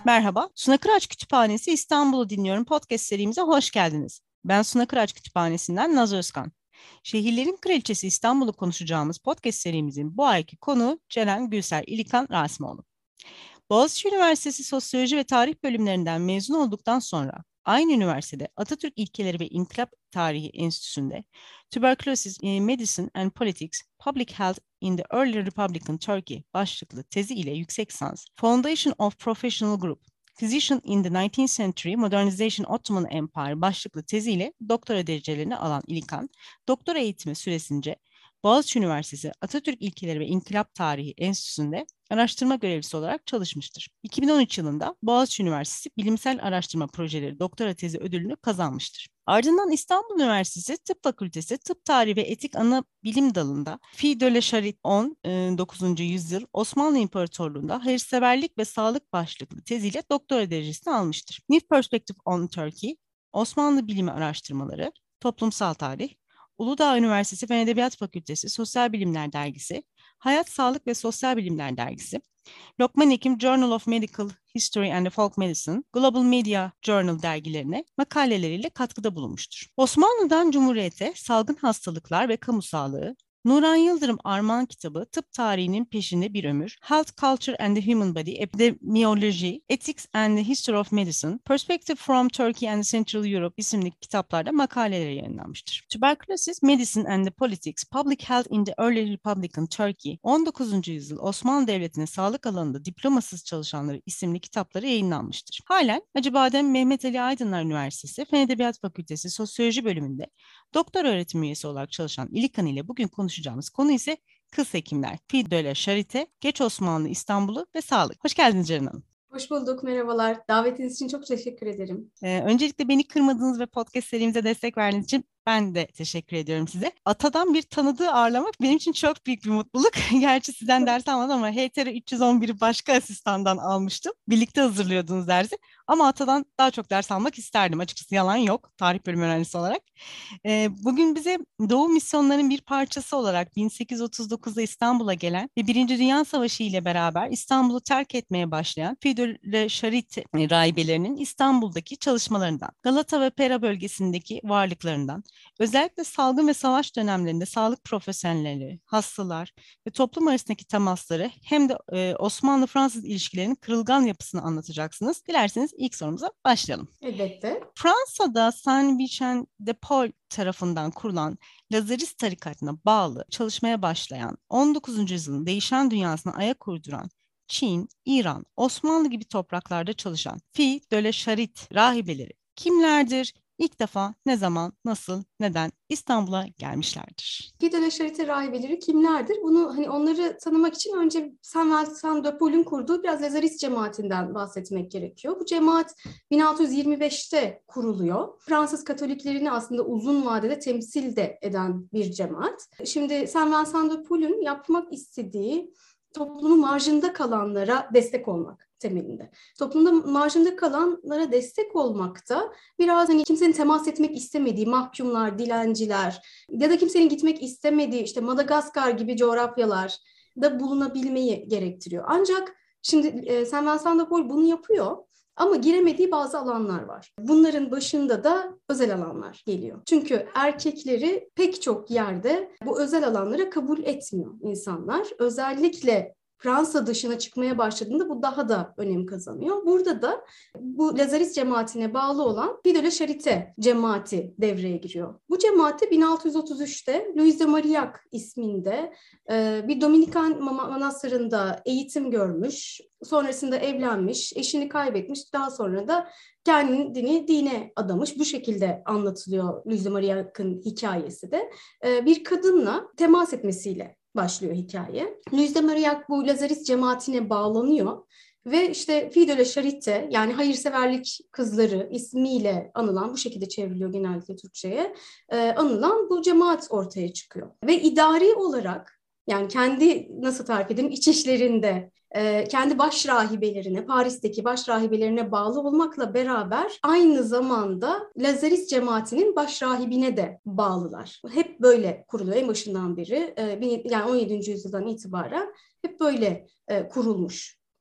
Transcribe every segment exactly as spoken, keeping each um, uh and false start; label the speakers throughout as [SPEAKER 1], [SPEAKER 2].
[SPEAKER 1] Merhaba, Suna Kıraç Kütüphanesi İstanbul'u dinliyorum podcast serimize hoş geldiniz. Ben Suna Kıraç Kütüphanesi'nden Naz Özkan. Şehirlerin Kraliçesi İstanbul'u konuşacağımız podcast serimizin bu ayki konuğu Ceren Gülser İlikan Rasimoğlu. Boğaziçi Üniversitesi Sosyoloji ve Tarih bölümlerinden mezun olduktan sonra aynı üniversitede Atatürk İlkeleri ve İnkılap Tarihi Enstitüsü'nde Tuberculosis in Medicine and Politics, Public Health in the Early Republican Turkey başlıklı tezi ile yüksek lisans, Foundation of Professional Group, Physician in the nineteenth Century Modernization Ottoman Empire başlıklı teziyle doktora derecelerini alan İlkan, doktora eğitimi süresince Boğaziçi Üniversitesi Atatürk İlkeleri ve İnkılap Tarihi Enstitüsü'nde araştırma görevlisi olarak çalışmıştır. iki bin on üç yılında Boğaziçi Üniversitesi Bilimsel Araştırma Projeleri Doktora Tezi ödülünü kazanmıştır. Ardından İstanbul Üniversitesi Tıp Fakültesi Tıp Tarihi ve Etik Ana Bilim Dalı'nda Fi de la Charite on dokuzuncu yüzyıl Osmanlı İmparatorluğu'nda hayırseverlik ve sağlık başlıklı teziyle doktora derecesini almıştır. New Perspective on Turkey, Osmanlı Bilimi Araştırmaları, Toplumsal Tarih, Uludağ Üniversitesi Fen Edebiyat Fakültesi Sosyal Bilimler Dergisi, Hayat, Sağlık ve Sosyal Bilimler Dergisi, Lokman Hekim Journal of Medical History and Folk Medicine, Global Media Journal dergilerine makaleleriyle katkıda bulunmuştur. Osmanlı'dan Cumhuriyet'e Salgın Hastalıklar ve Kamu Sağlığı, Nuran Yıldırım Armağan kitabı Tıp Tarihinin Peşinde Bir Ömür, Health, Culture and the Human Body, Epidemiology, Ethics and the History of Medicine, Perspective from Turkey and Central Europe isimli kitaplarda makaleleri yayınlanmıştır. Tuberculosis, Medicine and the Politics, Public Health in the Early Republican Turkey, on dokuzuncu yüzyıl Osmanlı Devleti'nin sağlık alanında diplomasız çalışanları isimli kitapları yayınlanmıştır. Halen Acıbadem Mehmet Ali Aydınlar Üniversitesi Fen Edebiyat Fakültesi Sosyoloji bölümünde doktor öğretim üyesi olarak çalışan İlikan ile bugün konuşacağımız konu ise kız hekimler, Fi de la Charite, Geç Osmanlı İstanbul'u ve sağlık. Hoş geldiniz Ceren Hanım.
[SPEAKER 2] Hoş bulduk, merhabalar. Davetiniz için çok teşekkür ederim.
[SPEAKER 1] Ee, öncelikle beni kırmadığınız ve podcast serimize destek verdiğiniz için ben de teşekkür ediyorum size. Atadan bir tanıdığı ağırlamak benim için çok büyük bir mutluluk. Gerçi sizden ders almadım ama H T R üç yüz on bir'i başka asistandan almıştım. Birlikte hazırlıyordunuz dersi. Ama Atadan daha çok ders almak isterdim. Açıkçası yalan yok tarih bölümü öğrencisi olarak. Ee, bugün bize Doğu misyonlarının bir parçası olarak bin sekiz yüz otuz dokuzda İstanbul'a gelen ve Birinci Dünya Savaşı ile beraber İstanbul'u terk etmeye başlayan Fi de la Charite rahibelerinin İstanbul'daki çalışmalarından, Galata ve Pera bölgesindeki varlıklarından, özellikle salgın ve savaş dönemlerinde sağlık profesyonelleri, hastalar ve toplum arasındaki temasları hem de e, Osmanlı-Fransız ilişkilerinin kırılgan yapısını anlatacaksınız. Dilerseniz ilk sorumuza başlayalım.
[SPEAKER 2] Elbette.
[SPEAKER 1] Fransa'da Saint-Vicent de Paul tarafından kurulan Lazarist tarikatına bağlı çalışmaya başlayan on dokuzuncu yüzyılın değişen dünyasına ayak uyduran Çin, İran, Osmanlı gibi topraklarda çalışan Fi de la Charite rahibeleri kimlerdir? İlk defa ne zaman, nasıl, neden İstanbul'a gelmişlerdir?
[SPEAKER 2] Fi de la Charite rahibeleri kimlerdir? Bunu hani onları tanımak için önce Saint Vincent de Paul'un kurduğu biraz Lazarist cemaatinden bahsetmek gerekiyor. Bu cemaat bin altı yüz yirmi beşte kuruluyor. Fransız Katoliklerini aslında uzun vadede temsil de eden bir cemaat. Şimdi Saint Vincent de Paul'un yapmak istediği toplumun marjında kalanlara destek olmak temelinde. Toplumda marjında kalanlara destek olmakta biraz hani kimsenin temas etmek istemediği mahkumlar, dilenciler ya da kimsenin gitmek istemediği işte Madagaskar gibi coğrafyalar da bulunabilmeyi gerektiriyor. Ancak şimdi e, Saint Vincent de Paul bunu yapıyor. Ama giremediği bazı alanlar var. Bunların başında da özel alanlar geliyor. Çünkü erkekleri pek çok yerde bu özel alanlara kabul etmiyor insanlar. Özellikle Fransa dışına çıkmaya başladığında bu daha da önem kazanıyor. Burada da bu Lazarist cemaatine bağlı olan Fi de la Charite cemaati devreye giriyor. Bu cemaati bin altı yüz otuz üçte Louis de Marillac isminde bir Dominikan manastırında eğitim görmüş, sonrasında evlenmiş, eşini kaybetmiş, daha sonra da kendini dine adamış. Bu şekilde anlatılıyor Louis de Marillac'ın hikayesi de. Bir kadınla temas etmesiyle başlıyor hikaye. Louis de Marillac bu Lazarist cemaatine bağlanıyor ve işte Fi de la Charite yani hayırseverlik kızları ismiyle anılan, bu şekilde çevriliyor genellikle Türkçe'ye, e, anılan bu cemaat ortaya çıkıyor. Ve idari olarak yani kendi nasıl tarif edeyim iç işlerinde e, kendi baş rahibelerine, Paris'teki baş rahibelerine bağlı olmakla beraber aynı zamanda Lazarist cemaatinin baş rahibine de bağlılar. Hep böyle kuruluyor en başından beri. E, yani on yedinci yüzyıldan itibaren hep böyle e, kurulmuş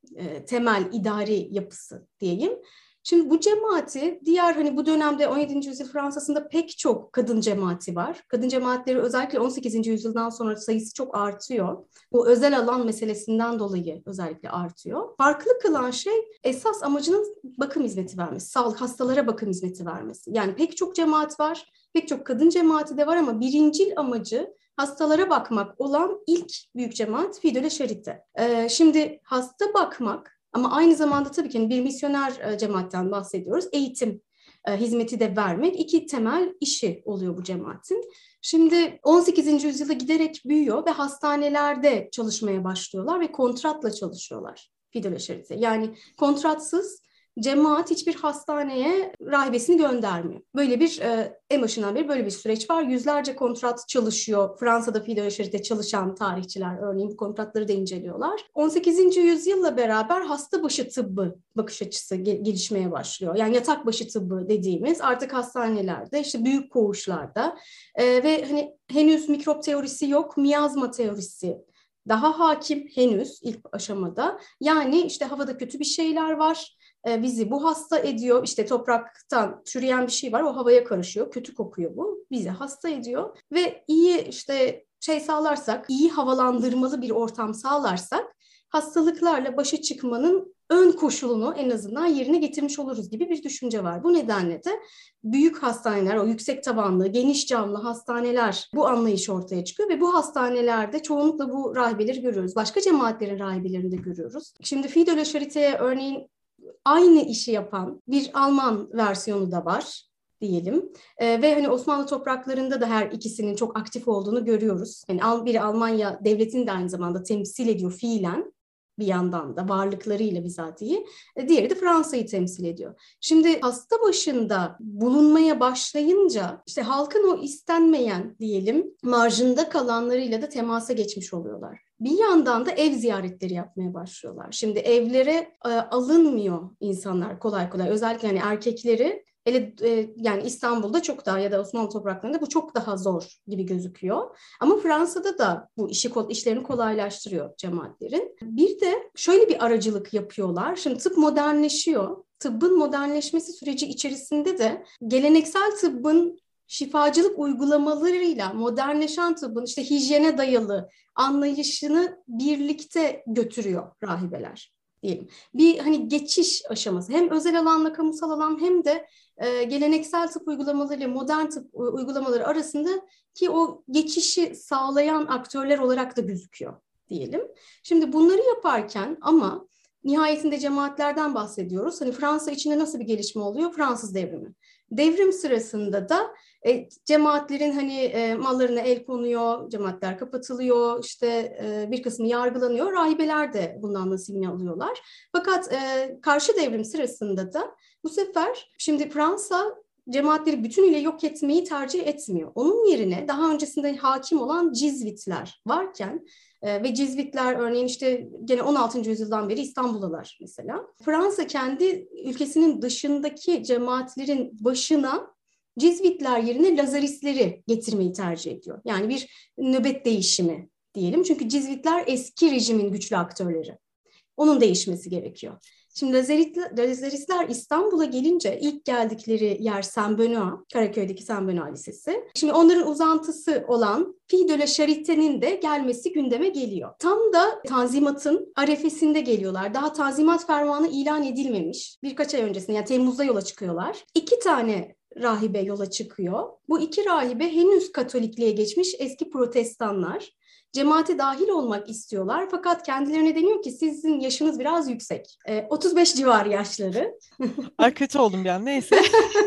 [SPEAKER 2] e, temel idari yapısı diyeyim. Şimdi bu cemaati diğer hani bu dönemde on yedinci yüzyıl Fransa'sında pek çok kadın cemaati var. Kadın cemaatleri özellikle on sekizinci yüzyıldan sonra sayısı çok artıyor. Bu özel alan meselesinden dolayı özellikle artıyor. Farklı kılan şey esas amacının bakım hizmeti vermesi, sağlık hastalara bakım hizmeti vermesi. Yani pek çok cemaat var, pek çok kadın cemaati de var ama birincil amacı hastalara bakmak olan ilk büyük cemaat Fille de la Charité. Ee, şimdi hasta bakmak ama aynı zamanda tabii ki bir misyoner cemaatten bahsediyoruz. Eğitim e, hizmeti de vermek iki temel işi oluyor bu cemaatin. Şimdi on sekizinci yüzyılda giderek büyüyor ve hastanelerde çalışmaya başlıyorlar ve kontratla çalışıyorlar. Fille de la Charité. Yani kontratsız cemaat hiçbir hastaneye rahibesini göndermiyor. Böyle bir e, en başından beri böyle bir süreç var. Yüzlerce kontrat çalışıyor. Fransa'da Fille de la Charité çalışan tarihçiler örneğin bu kontratları da inceliyorlar. on sekizinci yüzyılla beraber hasta başı tıbbı bakış açısı gel- gelişmeye başlıyor. Yani yatak başı tıbbı dediğimiz artık hastanelerde, işte büyük koğuşlarda e, ve hani henüz mikrop teorisi yok, miyazma teorisi daha hakim henüz ilk aşamada. Yani işte havada kötü bir şeyler var. Bizi bu hasta ediyor. İşte topraktan çürüyen bir şey var. O havaya karışıyor. Kötü kokuyor bu. Bizi hasta ediyor. Ve iyi işte şey sağlarsak, iyi havalandırmalı bir ortam sağlarsak hastalıklarla başa çıkmanın ön koşulunu en azından yerine getirmiş oluruz gibi bir düşünce var. Bu nedenle de büyük hastaneler, o yüksek tabanlı, geniş camlı hastaneler bu anlayış ortaya çıkıyor ve bu hastanelerde çoğunlukla bu rahibeleri görüyoruz. Başka cemaatlerin rahibelerini de görüyoruz. Şimdi Fille de la Charité'ye örneğin aynı işi yapan bir Alman versiyonu da var diyelim. Ee, ve hani Osmanlı topraklarında da her ikisinin çok aktif olduğunu görüyoruz. Yani biri Almanya devletini de aynı zamanda temsil ediyor fiilen bir yandan da varlıklarıyla bizatihi. Diğeri de Fransa'yı temsil ediyor. Şimdi hasta başında bulunmaya başlayınca işte halkın o istenmeyen diyelim marjında kalanlarıyla da temasa geçmiş oluyorlar. Bir yandan da ev ziyaretleri yapmaya başlıyorlar. Şimdi evlere e, alınmıyor insanlar kolay kolay. Özellikle hani erkekleri hele e, yani İstanbul'da çok daha ya da Osmanlı topraklarında bu çok daha zor gibi gözüküyor. Ama Fransa'da da bu işi işlerini kolaylaştırıyor cemaatlerin. Bir de şöyle bir aracılık yapıyorlar. Şimdi tıp modernleşiyor. Tıbbın modernleşmesi süreci içerisinde de geleneksel tıbbın şifacılık uygulamalarıyla modernleşen tıbbın işte hijyene dayalı anlayışını birlikte götürüyor rahibeler diyelim. Bir hani geçiş aşaması hem özel alanla kamusal alan hem de e, geleneksel tıp uygulamaları, modern tıp uygulamaları arasında ki o geçişi sağlayan aktörler olarak da gözüküyor diyelim. Şimdi bunları yaparken ama nihayetinde cemaatlerden bahsediyoruz. Hani Fransa içinde nasıl bir gelişme oluyor? Fransız devrimi. Devrim sırasında da e, cemaatlerin hani e, mallarına el konuyor, cemaatler kapatılıyor, işte e, bir kısmı yargılanıyor. Rahibeler de bundan nasibini alıyorlar. Fakat e, karşı devrim sırasında da bu sefer şimdi Fransa cemaatleri bütünüyle yok etmeyi tercih etmiyor. Onun yerine daha öncesinde hakim olan Cizvitler varken e, ve Cizvitler örneğin işte gene on altıncı yüzyıldan beri İstanbul'dalar mesela. Fransa kendi ülkesinin dışındaki cemaatlerin başına Cizvitler yerine Lazaristleri getirmeyi tercih ediyor. Yani bir nöbet değişimi diyelim. Çünkü Cizvitler eski rejimin güçlü aktörleri. Onun değişmesi gerekiyor. Şimdi Lazaristler İstanbul'a gelince ilk geldikleri yer Saint-Benoît, Karaköy'deki Saint-Benoît Lisesi. Şimdi onların uzantısı olan Fille de la Charité'nin de gelmesi gündeme geliyor. Tam da Tanzimat'ın arefesinde geliyorlar. Daha Tanzimat Fermanı ilan edilmemiş. Birkaç ay öncesinde yani Temmuz'da yola çıkıyorlar. İki tane rahibe yola çıkıyor. Bu iki rahibe henüz Katolikliğe geçmiş eski protestanlar. Cemaate dahil olmak istiyorlar fakat kendilerine deniyor ki sizin yaşınız biraz yüksek. E, otuz beş civarı yaşları.
[SPEAKER 1] Ay kötü oldum bir an neyse.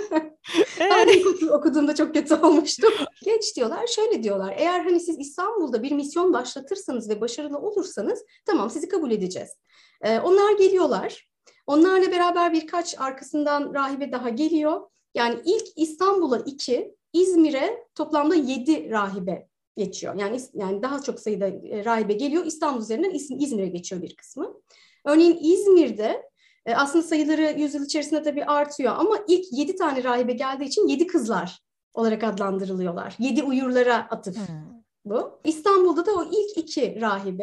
[SPEAKER 2] Ben de ilk okuduğumda çok kötü olmuştum. Geç diyorlar, şöyle diyorlar. Eğer hani siz İstanbul'da bir misyon başlatırsanız ve başarılı olursanız tamam sizi kabul edeceğiz. E, onlar geliyorlar. Onlarla beraber birkaç arkasından rahibe daha geliyor. Yani ilk İstanbul'a iki, İzmir'e toplamda yedi rahibe geçiyor. Yani yani daha çok sayıda e, rahibe geliyor. İstanbul üzerinden İzmir'e geçiyor bir kısmı. Örneğin İzmir'de e, aslında sayıları yüzyıl içerisinde tabii artıyor ama ilk yedi tane rahibe geldiği için yedi kızlar olarak adlandırılıyorlar. Yedi uyurlara atıf hmm. bu. İstanbul'da da o ilk iki rahibe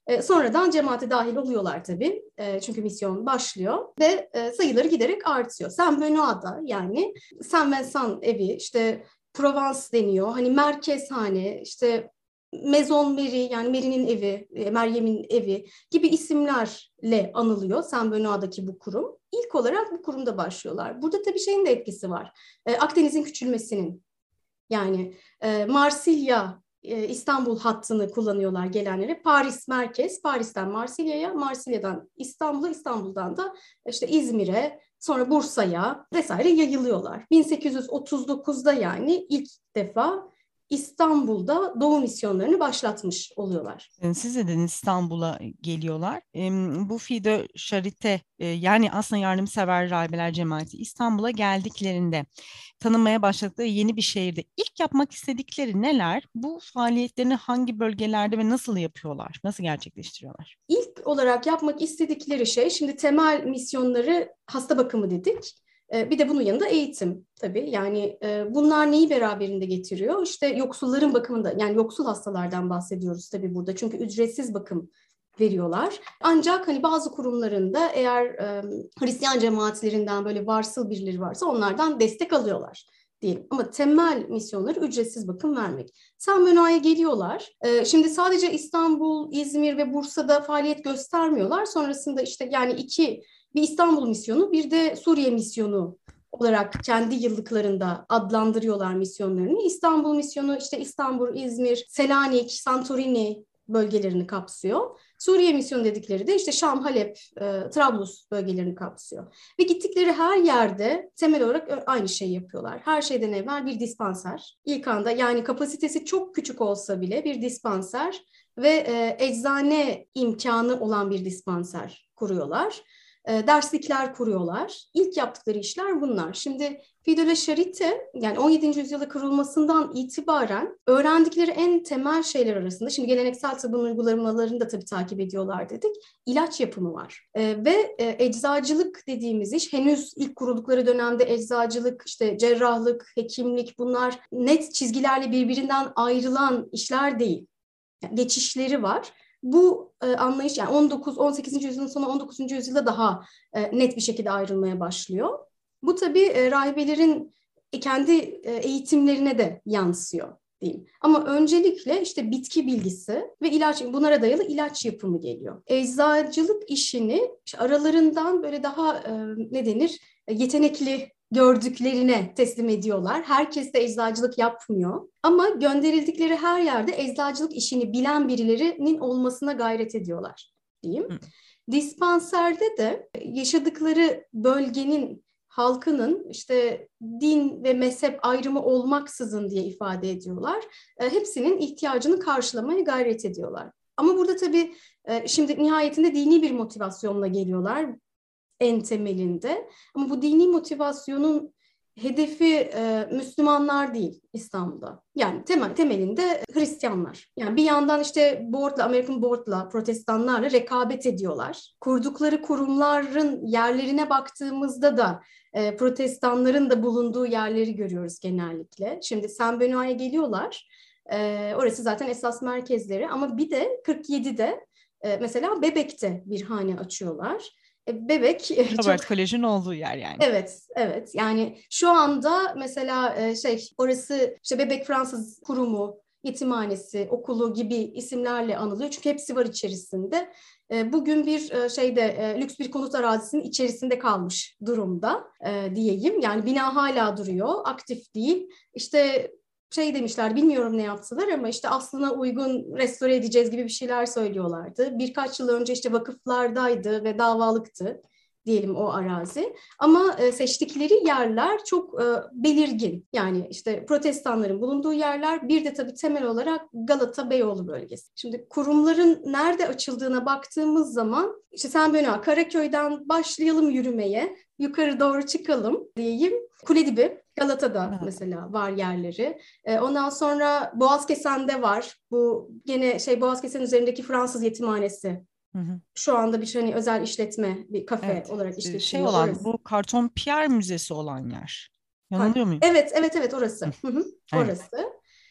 [SPEAKER 2] E, sonradan cemaate dahil oluyorlar tabii. E, çünkü misyon başlıyor ve e, sayıları giderek artıyor. Saint Benoît'da yani Saint Vincent evi, işte Provence deniyor. Hani merkezhane, işte Maison Mary yani Mary'nin evi, e, Meryem'in evi gibi isimlerle anılıyor Saint Benoît'daki bu kurum. İlk olarak bu kurumda başlıyorlar. Burada tabii şeyin de etkisi var. E, Akdeniz'in küçülmesinin. Yani e, Marsilya, e, İstanbul hattını kullanıyorlar gelenlere. Paris merkez, Paris'ten Marsilya'ya, Marsilya'dan İstanbul'a, İstanbul'dan da işte İzmir'e, sonra Bursa'ya vesaire yayılıyorlar. bin sekiz yüz otuz dokuzda yani ilk defa İstanbul'da Doğu misyonlarını başlatmış oluyorlar.
[SPEAKER 1] Siz dediniz İstanbul'a geliyorlar. Em, Bu Fille de Charité, e, yani aslında yardımsever rahibeler cemaati İstanbul'a geldiklerinde tanınmaya başladıkları yeni bir şehirde ilk yapmak istedikleri neler? Bu faaliyetlerini hangi bölgelerde ve nasıl yapıyorlar? Nasıl gerçekleştiriyorlar?
[SPEAKER 2] İlk olarak yapmak istedikleri şey, şimdi temel misyonları hasta bakımı dedik. Bir de bunun yanında eğitim tabii. Yani bunlar neyi beraberinde getiriyor? İşte yoksulların bakımında, yani yoksul hastalardan bahsediyoruz tabii burada. Çünkü ücretsiz bakım veriyorlar. Ancak hani bazı kurumlarında eğer e, Hristiyan cemaatlerinden böyle varsıl birileri varsa onlardan destek alıyorlar diyelim. Ama temel misyonları ücretsiz bakım vermek. Saint Benoît'a geliyorlar. Ee, şimdi sadece İstanbul, İzmir ve Bursa'da faaliyet göstermiyorlar. Sonrasında işte yani iki, bir İstanbul misyonu, bir de Suriye misyonu olarak kendi yıllıklarında adlandırıyorlar misyonlarını. İstanbul misyonu işte İstanbul, İzmir, Selanik, Santorini bölgelerini kapsıyor. Suriye misyonu dedikleri de işte Şam, Halep, e, Trablus bölgelerini kapsıyor. Ve gittikleri her yerde temel olarak aynı şeyi yapıyorlar. Her şeyden evvel bir dispanser. İlk anda yani kapasitesi çok küçük olsa bile bir dispanser ve e, eczane imkanı olan bir dispanser kuruyorlar. E, derslikler kuruyorlar. İlk yaptıkları işler bunlar. Şimdi Fille de la Charité yani on yedinci yüzyılda kurulmasından itibaren öğrendikleri en temel şeyler arasında, şimdi geleneksel tıbbın uygulamalarını da tabii takip ediyorlar dedik, ilaç yapımı var. E, ve e, eczacılık dediğimiz iş henüz ilk kuruldukları dönemde eczacılık, işte cerrahlık, hekimlik bunlar net çizgilerle birbirinden ayrılan işler değil. Yani geçişleri var. Bu e, anlayış yani on dokuz on sekizinci yüzyılın sonu on dokuzuncu yüzyılda daha e, net bir şekilde ayrılmaya başlıyor. Bu tabii e, rahibelerin kendi e, eğitimlerine de yansıyor diyeyim. Ama öncelikle işte bitki bilgisi ve ilaç, bunlara dayalı ilaç yapımı geliyor. Eczacılık işini işte aralarından böyle daha e, ne denir yetenekli gördüklerine teslim ediyorlar. Herkes de eczacılık yapmıyor. Ama gönderildikleri her yerde eczacılık işini bilen birilerinin olmasına gayret ediyorlar diyeyim. Hı. Dispanserde de yaşadıkları bölgenin halkının işte din ve mezhep ayrımı olmaksızın diye ifade ediyorlar. E, hepsinin ihtiyacını karşılamaya gayret ediyorlar. Ama burada tabii e, şimdi nihayetinde dini bir motivasyonla geliyorlar en temelinde. Ama bu dini motivasyonun hedefi e, Müslümanlar değil İstanbul'da. Yani temel, temelinde Hristiyanlar. Yani bir yandan işte Board'la, American Board'la, protestanlarla rekabet ediyorlar. Kurdukları kurumların yerlerine baktığımızda da e, protestanların da bulunduğu yerleri görüyoruz genellikle. Şimdi Saint Benoît'a geliyorlar. E, orası zaten esas merkezleri. Ama bir de kırk yedide e, mesela Bebek'te bir hane açıyorlar. Bebek
[SPEAKER 1] Robert
[SPEAKER 2] çok...
[SPEAKER 1] Kolej'in olduğu yer yani.
[SPEAKER 2] Evet, evet. Yani şu anda mesela şey orası işte Bebek Fransız Kurumu, yetimhanesi, okulu gibi isimlerle anılıyor. Çünkü hepsi var içerisinde. Bugün bir şeyde lüks bir konut arazisinin içerisinde kalmış durumda diyeyim. Yani bina hala duruyor, aktif değil. İşte şey demişler, bilmiyorum ne yaptılar ama işte aslına uygun restore edeceğiz gibi bir şeyler söylüyorlardı. Birkaç yıl önce işte vakıflardaydı ve davalıktı diyelim o arazi. Ama e, seçtikleri yerler çok e, belirgin. Yani işte protestanların bulunduğu yerler, bir de tabii temel olarak Galata Beyoğlu bölgesi. Şimdi kurumların nerede açıldığına baktığımız zaman işte Saint Benoît, Karaköy'den başlayalım yürümeye, yukarı doğru çıkalım diyeyim. Kuledibi, Galata'da evet. Mesela var yerleri. E, ondan sonra Boğazkesen'de var. Bu gene şey Boğazkesen üzerindeki Fransız yetimhanesi. Hı hı. Şu anda bir hani özel işletme, bir kafe evet. olarak işletiliyor.
[SPEAKER 1] Şey olan
[SPEAKER 2] orası.
[SPEAKER 1] Bu Karton Pierre Müzesi olan yer. Yanılıyor muyum?
[SPEAKER 2] Evet, evet, evet orası. Hı hı,
[SPEAKER 1] evet.
[SPEAKER 2] orası.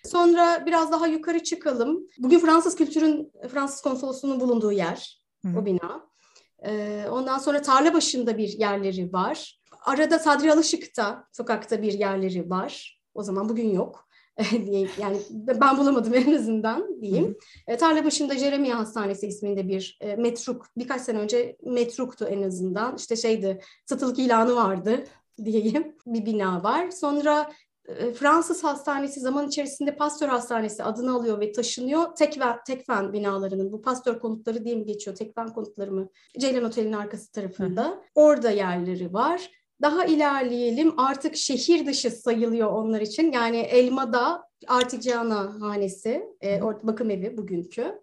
[SPEAKER 2] Sonra biraz daha yukarı çıkalım. Bugün Fransız kültürün, Fransız konsolosluğunun bulunduğu yer, Hı. o bina. Ee, ondan sonra Tarlabaşı'nda bir yerleri var. Arada Sadri Alışık'ta, sokakta bir yerleri var. O zaman bugün yok. Yani ben bulamadım en azından diyeyim. E, Tarlabaşı'nda Jeremia Hastanesi isminde bir e, metruk, birkaç sene önce metruktu en azından. İşte şeydi, satılık ilanı vardı diyeyim. Bir bina var. Sonra e, Fransız Hastanesi zaman içerisinde Pasteur Hastanesi adını alıyor ve taşınıyor. Tekfen, Tekfen binalarının, bu Pasteur konutları diye mi geçiyor? Tekfen konutları mı? Ceylan Otel'in arkası tarafında. Hı. Orada yerleri var. Daha ilerleyelim. Artık şehir dışı sayılıyor onlar için. Yani Elmada Artigiana Hanesi, e, bakım evi bugünkü.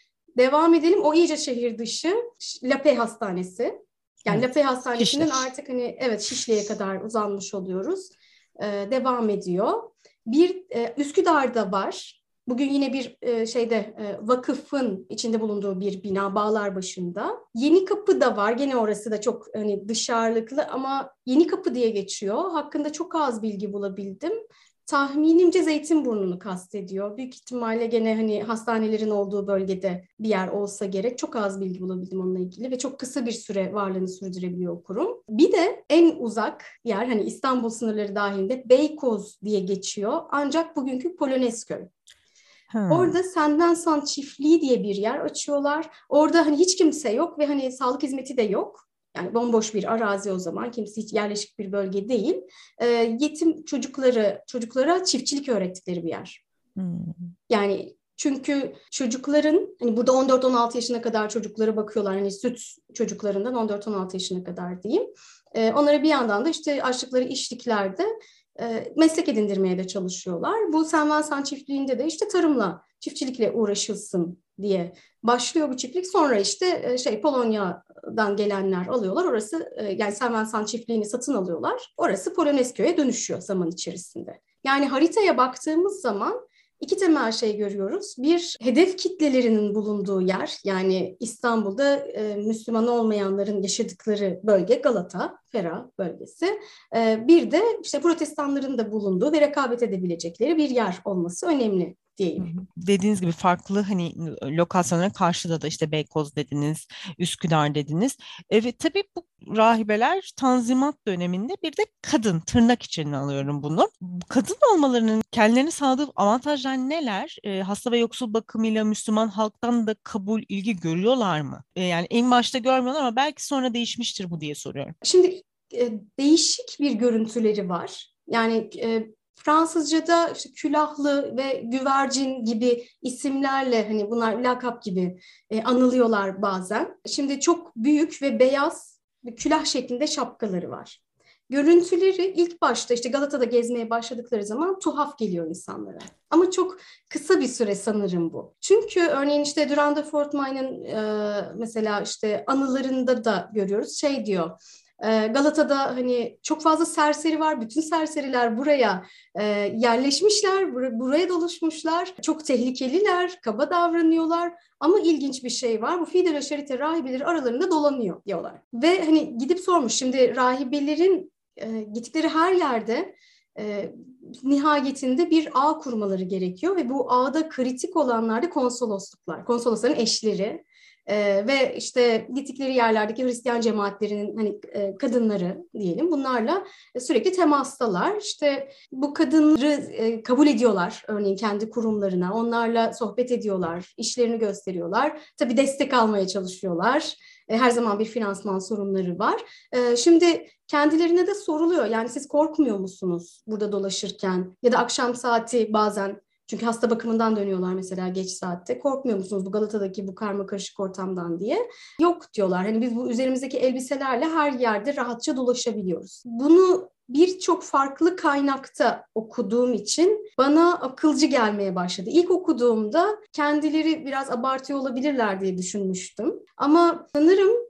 [SPEAKER 2] Devam edelim. O iyice şehir dışı. La Paix Hastanesi. Yani evet. La Paix Hastanesi'nin Şişli. Artık hani evet Şişli'ye kadar uzanmış oluyoruz. Ee, devam ediyor. Bir e, Üsküdar'da var. Bugün yine bir e, şeyde e, vakıfın içinde bulunduğu bir bina Bağlarbaşı'nda. Yenikapı da var. Gene orası da çok hani dışarılıklı ama Yenikapı diye geçiyor. Hakkında çok az bilgi bulabildim. Tahminimce Zeytinburnu'nu kastediyor. Büyük ihtimalle gene hani hastanelerin olduğu bölgede bir yer olsa gerek. Çok az bilgi bulabildim onunla ilgili ve çok kısa bir süre varlığını sürdürebiliyor o kurum. Bir de en uzak yer hani İstanbul sınırları dahilinde Beykoz diye geçiyor. Ancak bugünkü Polonezköy. Hmm. Orada Senden San Çiftliği diye bir yer açıyorlar. Orada hani hiç kimse yok ve hani sağlık hizmeti de yok. Yani bomboş bir arazi o zaman. Kimse hiç yerleşik bir bölge değil. E, yetim çocukları, çocuklara çiftçilik öğrettikleri bir yer. Hmm. Yani çünkü çocukların hani burada on dört on altı yaşına kadar çocuklara bakıyorlar. Hani süt çocuklarından on dört on altı yaşına kadar diyeyim. E, onlara bir yandan da işte açtıkları işliklerde e, meslek edindirmeye de çalışıyorlar. Bu Sen Vincent çiftliğinde de işte tarımla, çiftçilikle uğraşılsın diye başlıyor bu çiftlik. Sonra işte şey Polonya'dan gelenler alıyorlar. Orası yani Sen Vincent çiftliğini satın alıyorlar. Orası Polonezköy'e dönüşüyor zaman içerisinde. Yani haritaya baktığımız zaman iki temel şey görüyoruz. Bir, hedef kitlelerinin bulunduğu yer, yani İstanbul'da e, Müslüman olmayanların yaşadıkları bölge Galata, Ferah bölgesi. E, bir de işte protestanların da bulunduğu ve rekabet edebilecekleri bir yer olması önemli diyeyim.
[SPEAKER 1] Dediğiniz gibi farklı hani lokasyonlara karşıda da işte Beykoz dediniz, Üsküdar dediniz. Evet tabii bu rahibeler Tanzimat döneminde bir de kadın, tırnak içine alıyorum bunu. Kadın olmalarının kendilerine sağladığı avantajlar neler? E, hasta ve yoksul bakımıyla Müslüman halktan da kabul, ilgi görüyorlar mı? E, yani en başta görmüyorlar ama belki sonra değişmiştir bu diye soruyorum.
[SPEAKER 2] Şimdi e, değişik bir görüntüleri var. Yani e, Fransızca'da işte külahlı ve güvercin gibi isimlerle hani bunlar lakap gibi e, anılıyorlar bazen. Şimdi çok büyük ve beyaz külah şeklinde şapkaları var. Görüntüleri ilk başta işte Galata'da gezmeye başladıkları zaman tuhaf geliyor insanlara. Ama çok kısa bir süre sanırım bu. Çünkü örneğin işte Durand de Fortmaine'ın e, mesela işte anılarında da görüyoruz şey diyor. Galata'da hani çok fazla serseri var. Bütün serseriler buraya e, yerleşmişler, bur- buraya doluşmuşlar. Çok tehlikeliler, kaba davranıyorlar. Ama ilginç bir şey var. Bu Filles de la Charité rahibeleri aralarında dolanıyor diyorlar. Ve hani gidip sormuş. Şimdi rahibelerin e, gittikleri her yerde e, nihayetinde bir ağ kurmaları gerekiyor. Ve bu ağda kritik olanlar da konsolosluklar. Konsolosların eşleri. Ee, ve işte gittikleri yerlerdeki Hristiyan cemaatlerinin hani e, kadınları diyelim bunlarla sürekli temastalar. İşte bu kadınları e, kabul ediyorlar örneğin kendi kurumlarına. Onlarla sohbet ediyorlar, işlerini gösteriyorlar. Tabii destek almaya çalışıyorlar. E, her zaman bir finansman sorunları var. E, şimdi kendilerine de soruluyor. Yani siz korkmuyor musunuz burada dolaşırken? Ya da akşam saati bazen çünkü hasta bakımından dönüyorlar mesela geç saatte. Korkmuyor musunuz bu Galata'daki bu karmakarışık ortamdan diye. Yok diyorlar. Hani biz bu üzerimizdeki elbiselerle her yerde rahatça dolaşabiliyoruz. Bunu birçok farklı kaynakta okuduğum için bana akılcı gelmeye başladı. İlk okuduğumda kendileri biraz abartıyor olabilirler diye düşünmüştüm. Ama sanırım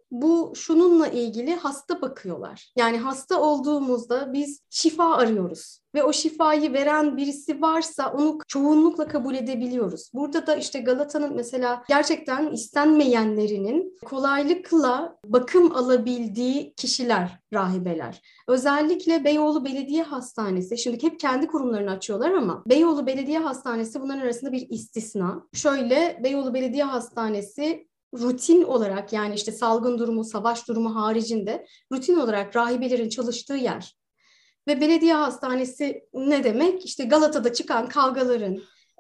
[SPEAKER 2] bu şununla ilgili hasta bakıyorlar. Yani hasta olduğumuzda biz şifa arıyoruz. Ve o şifayı veren birisi varsa onu çoğunlukla kabul edebiliyoruz. Burada da işte Galata'nın mesela gerçekten istenmeyenlerinin kolaylıkla bakım alabildiği kişiler, rahibeler. Özellikle Beyoğlu Belediye Hastanesi, şimdi hep kendi kurumlarını açıyorlar ama Beyoğlu Belediye Hastanesi bunların arasında bir istisna. Şöyle, Beyoğlu Belediye Hastanesi rutin olarak, yani işte salgın durumu, savaş durumu haricinde rutin olarak rahibelerin çalıştığı yer. Ve belediye hastanesi ne demek? İşte Galata'da çıkan kavgaların,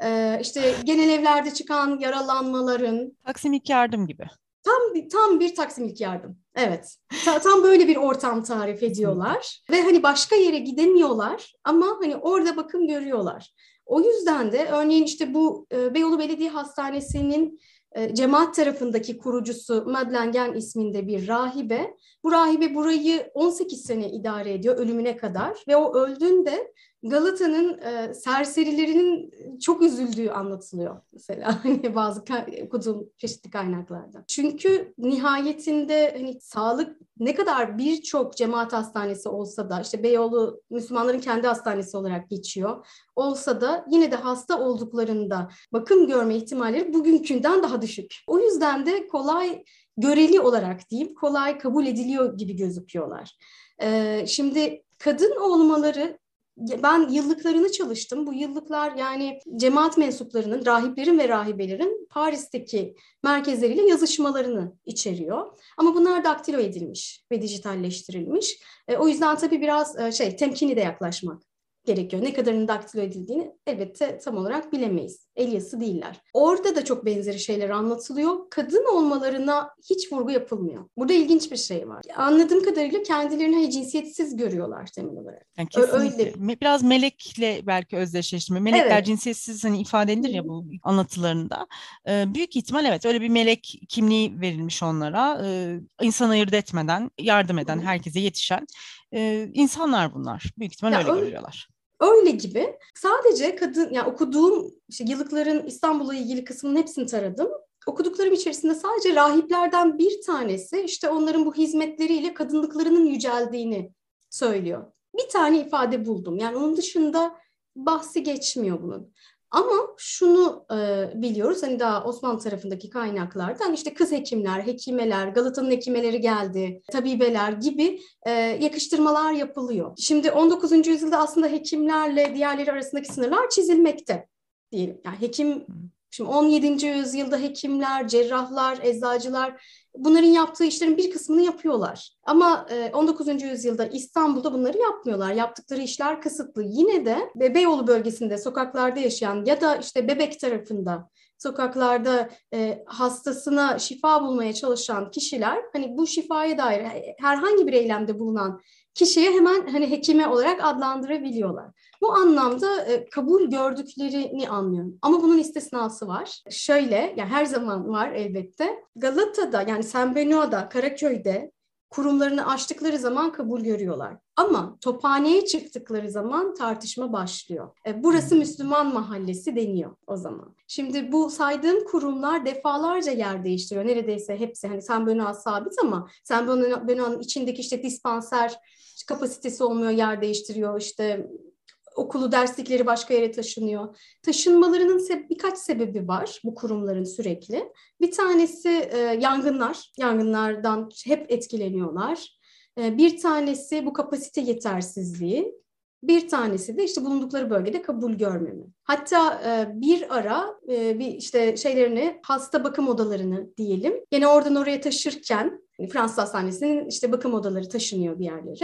[SPEAKER 2] işte genel evlerde çıkan yaralanmaların.
[SPEAKER 1] Taksim İlk Yardım gibi.
[SPEAKER 2] Tam, tam bir Taksim İlk Yardım. Evet. Ta, tam böyle bir ortam tarif ediyorlar. Ve hani başka yere gidemiyorlar ama hani orada bakım görüyorlar. O yüzden de örneğin işte bu Beyoğlu Belediye Hastanesi'nin cemaat tarafındaki kurucusu Madeleine Gen isminde bir rahibe. Bu rahibe burayı on sekiz sene idare ediyor ölümüne kadar ve o öldüğünde Galata'nın e, serserilerinin çok üzüldüğü anlatılıyor mesela hani bazı okuduğum çeşitli kaynaklarda. Çünkü nihayetinde hani sağlık ne kadar birçok cemaat hastanesi olsa da, işte Beyoğlu Müslümanların kendi hastanesi olarak geçiyor olsa da yine de hasta olduklarında bakım görme ihtimalleri bugünkünden daha düşük. O yüzden de kolay göreli olarak diyeyim kolay kabul ediliyor gibi gözüküyorlar. Ee, şimdi kadın olmaları, ben yıllıklarını çalıştım. Bu yıllıklar yani cemaat mensuplarının, rahiplerin ve rahibelerin Paris'teki merkezleriyle yazışmalarını içeriyor. Ama bunlar daktilo edilmiş ve dijitalleştirilmiş. E, o yüzden tabii biraz e, şey temkinli de yaklaşmak gerekiyor. Ne kadarının daktilo edildiğini elbette tam olarak bilemeyiz. El yazısı değiller. Orada da çok benzeri şeyler anlatılıyor. Kadın olmalarına hiç vurgu yapılmıyor. Burada ilginç bir şey var. Anladığım kadarıyla kendilerini hani cinsiyetsiz görüyorlar temel olarak.
[SPEAKER 1] Yani kesinlikle.
[SPEAKER 2] Öyle.
[SPEAKER 1] Biraz melekle belki özdeşleştirme. Melekler
[SPEAKER 2] Evet.
[SPEAKER 1] cinsiyetsiz hani ifade edilir ya bu anlatılarında. Ee, büyük ihtimal evet öyle bir melek kimliği verilmiş onlara. Ee, insan ayırt etmeden yardım eden, herkese yetişen e, insanlar bunlar. Büyük ihtimal
[SPEAKER 2] Ya
[SPEAKER 1] öyle
[SPEAKER 2] öyle,
[SPEAKER 1] görüyorlar.
[SPEAKER 2] öyle gibi. Sadece kadın, yani okuduğum işte yıllıkların İstanbul'la ilgili kısmının hepsini taradım. Okuduklarım içerisinde sadece rahiplerden bir tanesi işte onların bu hizmetleriyle kadınlıklarının yüceldiğini söylüyor. Bir tane ifade buldum. Yani onun dışında bahsi geçmiyor bunun. Ama şunu e, biliyoruz hani daha Osmanlı tarafındaki kaynaklardan işte kız hekimler, hekimeler, Galata'nın hekimeleri geldi, tabibeler gibi e, yakıştırmalar yapılıyor. Şimdi on dokuzuncu yüzyılda aslında hekimlerle diğerleri arasındaki sınırlar çizilmekte diyelim. Yani hekim, şimdi on yedinci yüzyılda hekimler, cerrahlar, eczacılar bunların yaptığı işlerin bir kısmını yapıyorlar. Ama on dokuzuncu yüzyılda İstanbul'da bunları yapmıyorlar. Yaptıkları işler kısıtlı. Yine de Beyoğlu bölgesinde sokaklarda yaşayan ya da işte Bebek tarafında sokaklarda e, hastasına şifa bulmaya çalışan kişiler hani bu şifaya dair herhangi bir eylemde bulunan kişiye hemen hani hekime olarak adlandırabiliyorlar. Bu anlamda e, kabul gördüklerini anlıyorum. Ama bunun istisnası var. Şöyle, yani her zaman var elbette. Galata'da, yani Saint Benoît'da, Karaköy'de kurumlarını açtıkları zaman kabul görüyorlar. Ama Tophane'ye çıktıkları zaman tartışma başlıyor. E, burası Müslüman mahallesi deniyor o zaman. Şimdi bu saydığım kurumlar defalarca yer değiştiriyor. Neredeyse hepsi, hani Saint Benoît sabit ama Saint Benoît'ın içindeki işte dispanser kapasitesi olmuyor, yer değiştiriyor. İşte okulu, derslikleri başka yere taşınıyor. Taşınmalarının se- birkaç sebebi var bu kurumların sürekli. Bir tanesi e, yangınlar. Yangınlardan hep etkileniyorlar. E, bir tanesi bu kapasite yetersizliği. Bir tanesi de işte bulundukları bölgede kabul görmeme. Hatta e, bir ara e, bir işte şeylerini, hasta bakım odalarını diyelim. Yine oradan oraya taşırken yani Fransız Hastanesi'nin işte bakım odaları taşınıyor bir yerlere.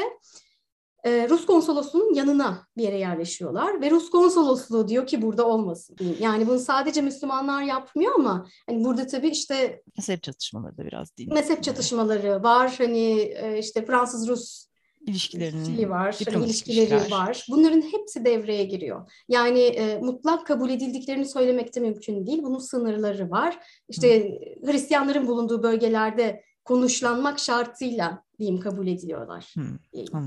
[SPEAKER 2] Rus konsolosluğunun yanına bir yere yerleşiyorlar ve Rus konsolosluğu diyor ki burada olmasın. Yani bunu sadece Müslümanlar yapmıyor ama hani burada tabii işte
[SPEAKER 1] Mezhep çatışmaları da biraz değil.
[SPEAKER 2] Mezhep çatışmaları var. Hani işte Fransız-Rus
[SPEAKER 1] ilişkilerinin
[SPEAKER 2] var, hani ilişkileri
[SPEAKER 1] ilişkiler
[SPEAKER 2] var. Bunların hepsi devreye giriyor. Yani e, mutlak kabul edildiklerini söylemek de mümkün değil. Bunun sınırları var. İşte Hı. Hristiyanların bulunduğu bölgelerde konuşlanmak şartıyla diyeyim kabul ediliyorlar.
[SPEAKER 1] Hı, anladım.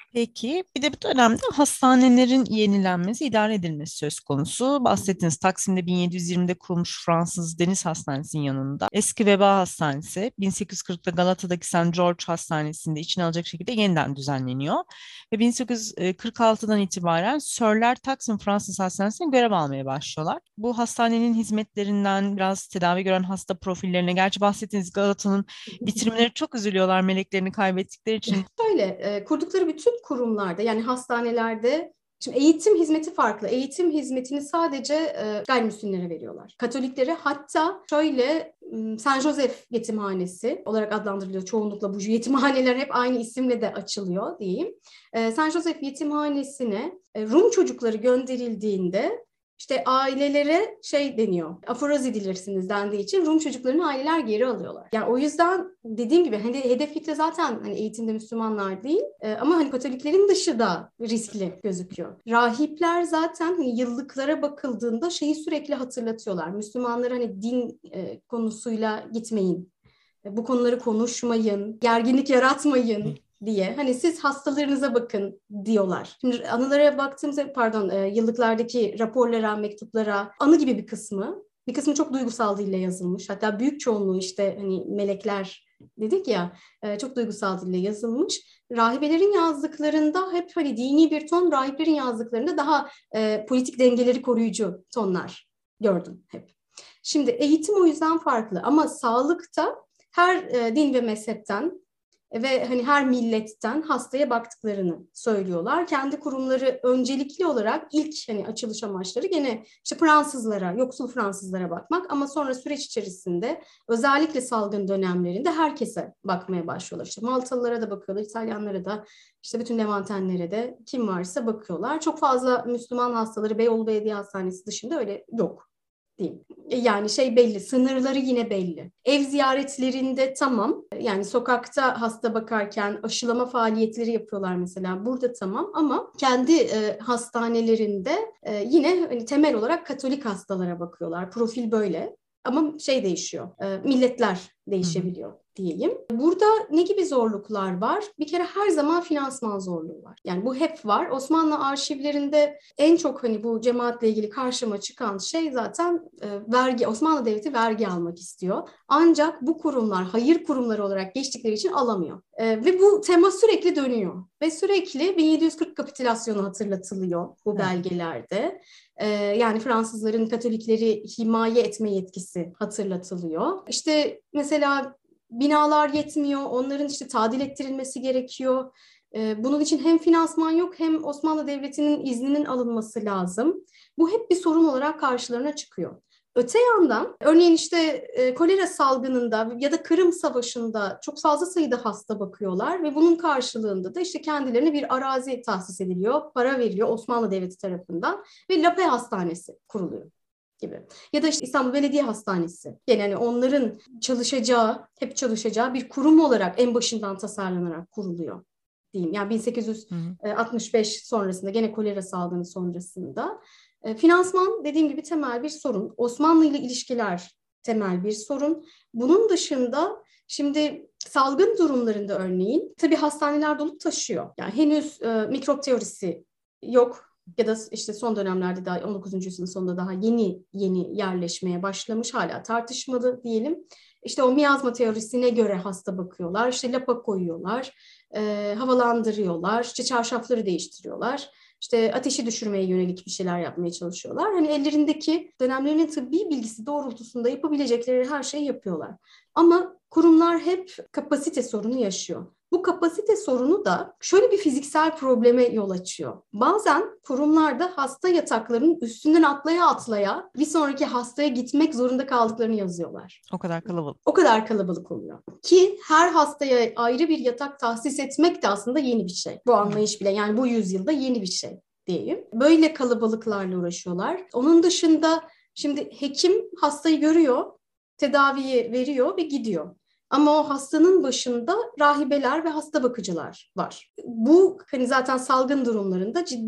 [SPEAKER 1] Peki, bir de bu dönemde hastanelerin yenilenmesi, idare edilmesi söz konusu. Bahsettiğiniz Taksim'de bin yedi yüz yirmide kurulmuş Fransız Deniz Hastanesi'nin yanında eski veba hastanesi bin sekiz yüz kırkta Galata'daki Saint George Hastanesi'nde içine alacak şekilde yeniden düzenleniyor. Ve bin sekiz yüz kırk altıdan itibaren Sörler Taksim Fransız Hastanesi'ne görev almaya başlıyorlar. Bu hastanenin hizmetlerinden biraz tedavi gören hasta profillerine, gerçi bahsettiğiniz Galata'nın bitirimleri çok üzülüyorlar meleklerini kaybettikleri için.
[SPEAKER 2] Şöyle, e, kurdukları bütün kurumlarda, yani hastanelerde, şimdi eğitim hizmeti farklı. Eğitim hizmetini sadece e, gayrimüslimlere veriyorlar. Katoliklere, hatta şöyle m, Saint Joseph Yetimhanesi olarak adlandırılıyor çoğunlukla, bu yetimhaneler hep aynı isimle de açılıyor diyeyim. E, Saint Joseph Yetimhanesi'ne e, Rum çocukları gönderildiğinde İşte ailelere şey deniyor, aforoz edilirsiniz dendiği için Rum çocuklarını aileler geri alıyorlar. Yani o yüzden dediğim gibi hani hedef kitle zaten hani eğitimde Müslümanlar değil, e, ama hani Katoliklerin dışı da riskli gözüküyor. Rahipler zaten hani yıllıklara bakıldığında şeyi sürekli hatırlatıyorlar. Müslümanlara hani din e, konusuyla gitmeyin, bu konuları konuşmayın, gerginlik yaratmayın diye. Hani siz hastalarınıza bakın diyorlar. Şimdi anılara baktığımızda, pardon, e, yıllıklardaki raporlara, mektuplara, anı gibi bir kısmı, bir kısmı çok duygusal dille yazılmış. Hatta büyük çoğunluğu işte hani melekler dedik ya, e, çok duygusal dille yazılmış. Rahibelerin yazdıklarında hep hani dini bir ton, rahiplerin yazdıklarında daha e, politik dengeleri koruyucu tonlar gördüm hep. Şimdi eğitim o yüzden farklı, ama sağlıkta her e, din ve mezhepten ve hani her milletten hastaya baktıklarını söylüyorlar. Kendi kurumları öncelikli olarak ilk hani açılış amaçları gene işte Fransızlara, yoksul Fransızlara bakmak, ama sonra süreç içerisinde özellikle salgın dönemlerinde herkese bakmaya başlıyorlar. İşte Maltalılara da bakıyorlar, İtalyanlara da, işte bütün Levantenlere de, kim varsa bakıyorlar. Çok fazla Müslüman hastaları Beyoğlu Belediye Hastanesi dışında öyle yok diyeyim. Yani şey belli, sınırları yine belli. Ev ziyaretlerinde tamam, yani sokakta hasta bakarken aşılama faaliyetleri yapıyorlar mesela, burada tamam, ama kendi e, hastanelerinde e, yine hani temel olarak Katolik hastalara bakıyorlar. Profil böyle. Ama şey değişiyor, e, milletler
[SPEAKER 1] Hı hı.
[SPEAKER 2] değişebiliyor diyeyim. Burada ne gibi zorluklar var? Bir kere her zaman finansman zorluğu var. Yani bu hep var. Osmanlı arşivlerinde en çok hani bu cemaatle ilgili karşıma çıkan şey zaten e, vergi. Osmanlı Devleti vergi almak istiyor. Ancak bu kurumlar hayır kurumları olarak geçtikleri için alamıyor. E, ve bu tema sürekli dönüyor. Ve sürekli bin yedi yüz kırk kapitülasyonu hatırlatılıyor bu
[SPEAKER 1] Evet.
[SPEAKER 2] belgelerde. Ee, yani Fransızların Katolikleri himaye etme yetkisi hatırlatılıyor. İşte mesela binalar yetmiyor, onların işte tadil ettirilmesi gerekiyor. Ee, bunun için hem finansman yok, hem Osmanlı Devleti'nin izninin alınması lazım. Bu hep bir sorun olarak karşılarına çıkıyor. Öte yandan örneğin işte e, kolera salgınında ya da Kırım Savaşı'nda çok fazla sayıda hasta bakıyorlar ve bunun karşılığında da işte kendilerine bir arazi tahsis ediliyor, para veriliyor Osmanlı Devleti tarafından ve Lape Hastanesi kuruluyor gibi. Ya da işte İstanbul Belediye Hastanesi. Yani hani onların çalışacağı, hep çalışacağı bir kurum olarak en başından tasarlanarak kuruluyor diyeyim. Yani bin sekiz yüz altmış beş sonrasında, gene kolera salgını sonrasında. E, finansman dediğim gibi temel bir sorun. Osmanlı ile ilişkiler temel bir sorun. Bunun dışında şimdi salgın durumlarında örneğin tabii hastaneler dolup taşıyor. Yani henüz e, mikrop teorisi yok. Ya da işte son dönemlerde daha on dokuzuncu yüzyılın sonunda daha yeni yeni yerleşmeye başlamış, hala tartışmalı diyelim. İşte o miyazma teorisine göre hasta bakıyorlar, işte lapa koyuyorlar, e, havalandırıyorlar, işte çarşafları değiştiriyorlar. İşte ateşi düşürmeye yönelik bir şeyler yapmaya çalışıyorlar. Hani ellerindeki dönemlerinin tıbbi bilgisi doğrultusunda yapabilecekleri her şeyi yapıyorlar. Ama kurumlar hep kapasite sorunu yaşıyor. Bu kapasite sorunu da şöyle bir fiziksel probleme yol açıyor. Bazen kurumlarda hasta yataklarının üstünden atlaya atlaya bir sonraki hastaya gitmek zorunda kaldıklarını yazıyorlar.
[SPEAKER 1] O kadar kalabalık.
[SPEAKER 2] O kadar kalabalık oluyor. Ki her hastaya ayrı bir yatak tahsis etmek de aslında yeni bir şey. Bu anlayış bile, yani bu yüzyılda yeni bir şey diyeyim. Böyle kalabalıklarla uğraşıyorlar. Onun dışında şimdi hekim hastayı görüyor, tedaviyi veriyor ve gidiyor. Ama o hastanın başında rahibeler ve hasta bakıcılar var. Bu hani zaten salgın durumlarında ciddi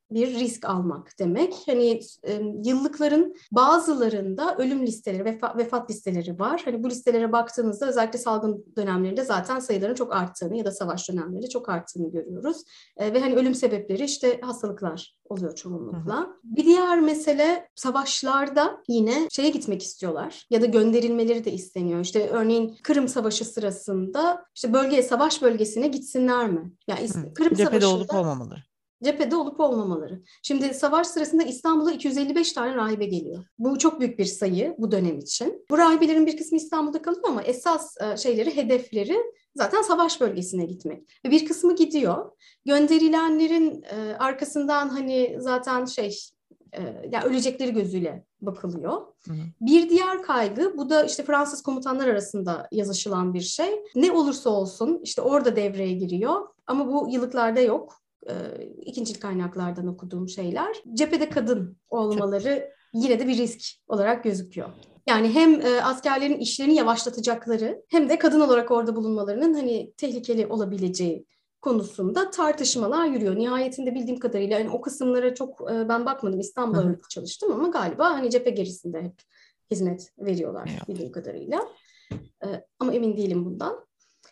[SPEAKER 2] bir risk almak demek. Hani e, yıllıkların bazılarında ölüm listeleri, vefa, vefat listeleri var. Hani bu listelere baktığınızda özellikle salgın dönemlerinde zaten sayıların çok arttığını ya da savaş dönemlerinde çok arttığını görüyoruz. E, ve hani ölüm sebepleri işte hastalıklar oluyor çoğunlukla. Hı hı. Bir diğer mesele, savaşlarda yine şeye gitmek istiyorlar ya da gönderilmeleri de isteniyor. İşte örneğin Kırım Savaşı sırasında işte bölgeye, savaş bölgesine gitsinler mi? Yani
[SPEAKER 1] Hı.
[SPEAKER 2] Kırım
[SPEAKER 1] Cephede
[SPEAKER 2] Savaşı'nda
[SPEAKER 1] olup olmamaları.
[SPEAKER 2] Cephede olup olmamaları. Şimdi savaş sırasında İstanbul'a iki yüz elli beş tane rahibe geliyor. Bu çok büyük bir sayı bu dönem için. Bu rahibelerin bir kısmı İstanbul'da kalıyor ama esas şeyleri, hedefleri zaten savaş bölgesine gitmek. Ve bir kısmı gidiyor. Gönderilenlerin arkasından hani zaten şey, yani ölecekleri gözüyle bakılıyor. Hı hı. Bir diğer kaygı, bu da işte Fransız komutanlar arasında yazışılan bir şey. Ne olursa olsun işte orada devreye giriyor ama bu yıllıklarda yok. İkincil kaynaklardan okuduğum şeyler. Cephede kadın olmaları yine de bir risk olarak gözüküyor. Yani hem askerlerin işlerini yavaşlatacakları hem de kadın olarak orada bulunmalarının hani tehlikeli olabileceği konusunda tartışmalar yürüyor. Nihayetinde bildiğim kadarıyla yani o kısımlara çok ben bakmadım, İstanbul'da ağırlıklı çalıştım ama galiba hani cephe gerisinde hep hizmet veriyorlar bildiğim kadarıyla. Ama emin değilim bundan.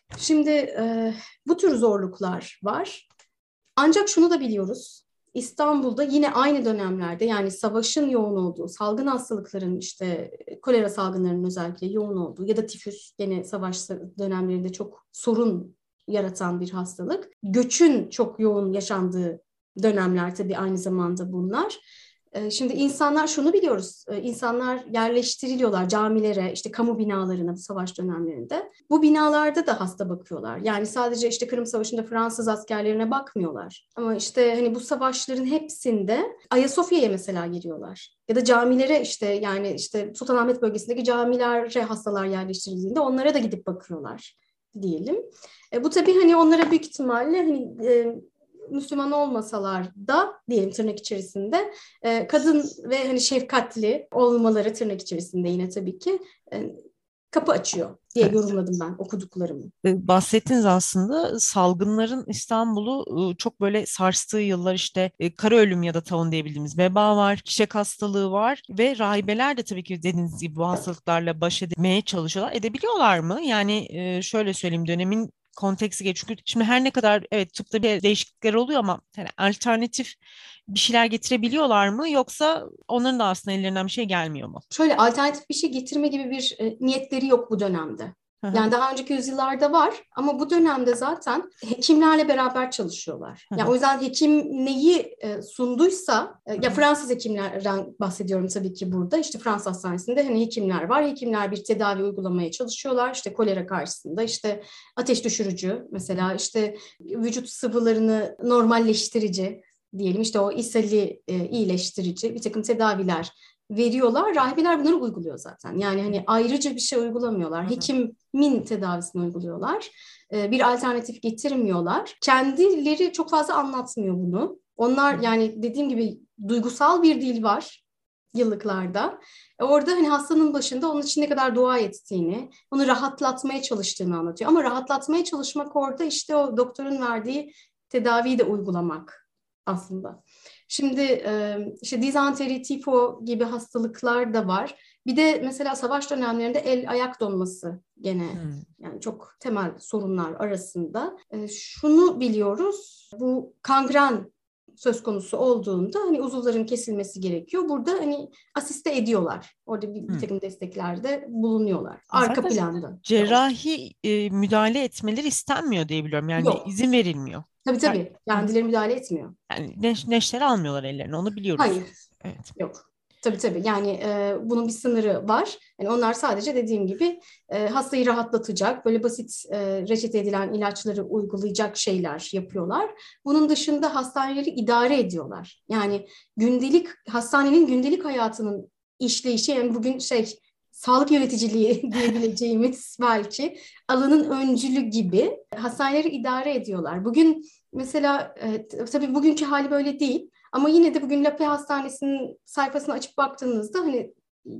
[SPEAKER 2] Şimdi bu tür zorluklar var. Ancak şunu da biliyoruz. İstanbul'da yine aynı dönemlerde, yani savaşın yoğun olduğu, salgın hastalıkların işte kolera salgınlarının özellikle yoğun olduğu ya da tifüs, yine savaş dönemlerinde çok sorun yaratan bir hastalık. Göçün çok yoğun yaşandığı dönemler tabii aynı zamanda bunlar. Şimdi insanlar, şunu biliyoruz, insanlar yerleştiriliyorlar camilere, işte kamu binalarına bu savaş dönemlerinde. Bu binalarda da hasta bakıyorlar. Yani sadece işte Kırım Savaşı'nda Fransız askerlerine bakmıyorlar. Ama işte hani bu savaşların hepsinde Ayasofya'ya mesela giriyorlar. Ya da camilere, işte yani işte Sultanahmet bölgesindeki camilere hastalar yerleştirildiğinde onlara da gidip bakıyorlar diyelim. E, bu tabii hani onlara büyük ihtimalle hani e, Müslüman olmasalar da diyelim tırnak içerisinde e, kadın ve hani şefkatli olmaları tırnak içerisinde yine tabii ki e, kapı açıyor diye evet. yorumladım ben okuduklarımı.
[SPEAKER 1] Bahsettiniz aslında salgınların İstanbul'u çok böyle sarstığı yıllar, işte kara ölüm ya da taun diyebildiğimiz veba var, çiçek hastalığı var ve rahibeler de tabii ki dediğiniz gibi bu hastalıklarla baş etmeye çalışıyorlar. Edebiliyorlar mı? Yani şöyle söyleyeyim, dönemin konteksi geç. Çünkü şimdi her ne kadar evet tıpta bir değişiklikler oluyor ama yani alternatif bir şeyler getirebiliyorlar mı, yoksa onların da aslında ellerinden bir şey gelmiyor mu?
[SPEAKER 2] Şöyle, alternatif bir şey getirme gibi bir e, niyetleri yok bu dönemde. Hı hı. Yani daha önceki yüzyıllarda var ama bu dönemde zaten hekimlerle beraber çalışıyorlar. Hı hı. Yani o yüzden hekim neyi e, sunduysa, e, ya Fransız hekimlerden bahsediyorum tabii ki burada. İşte Fransız hastanesinde hani hekimler var. Hekimler bir tedavi uygulamaya çalışıyorlar. İşte kolera karşısında işte ateş düşürücü mesela, işte vücut sıvılarını normalleştirici diyelim, işte o ishali e, iyileştirici bir takım tedaviler veriyorlar. Rahibeler bunları uyguluyor zaten. Yani hani ayrıca bir şey uygulamıyorlar. Hekimin tedavisini uyguluyorlar. Ee, bir alternatif getirmiyorlar. Kendileri çok fazla anlatmıyor bunu. Onlar, yani dediğim gibi duygusal bir dil var yıllıklarda. E orada hani hastanın başında onun için ne kadar dua ettiğini, onu rahatlatmaya çalıştığını anlatıyor. Ama rahatlatmaya çalışmak orada işte o doktorun verdiği tedaviyi de uygulamak aslında. Şimdi işte dizanteri, tifo gibi hastalıklar da var. Bir de mesela savaş dönemlerinde el ayak donması gene hmm. yani çok temel sorunlar arasında. Şunu biliyoruz, bu kangren söz konusu olduğunda hani uzuvların kesilmesi gerekiyor. Burada hani asiste ediyorlar. Orada bir, bir takım desteklerde bulunuyorlar. Arka
[SPEAKER 1] Zaten
[SPEAKER 2] planda.
[SPEAKER 1] Cerrahi e, müdahale etmeleri istenmiyor diye biliyorum. Yani Yok. izin verilmiyor.
[SPEAKER 2] Tabii tabii. Kendileri müdahale etmiyor.
[SPEAKER 1] Yani neş, neşter almıyorlar ellerine. Onu biliyoruz.
[SPEAKER 2] Hayır. Evet. Yok. Tabii tabii. Yani e, bunun bir sınırı var. Yani onlar sadece dediğim gibi e, hastayı rahatlatacak, böyle basit e, reçete edilen ilaçları uygulayacak şeyler yapıyorlar. Bunun dışında hastaneleri idare ediyorlar. Yani gündelik, hastanenin gündelik hayatının işleyişi, yani bugün şey, sağlık yöneticiliği diyebileceğimiz belki alanın öncülü gibi hastaneleri idare ediyorlar. Bugün mesela e, tabii bugünkü hali böyle değil. Ama yine de bugün Lapé Hastanesi'nin sayfasını açıp baktığınızda hani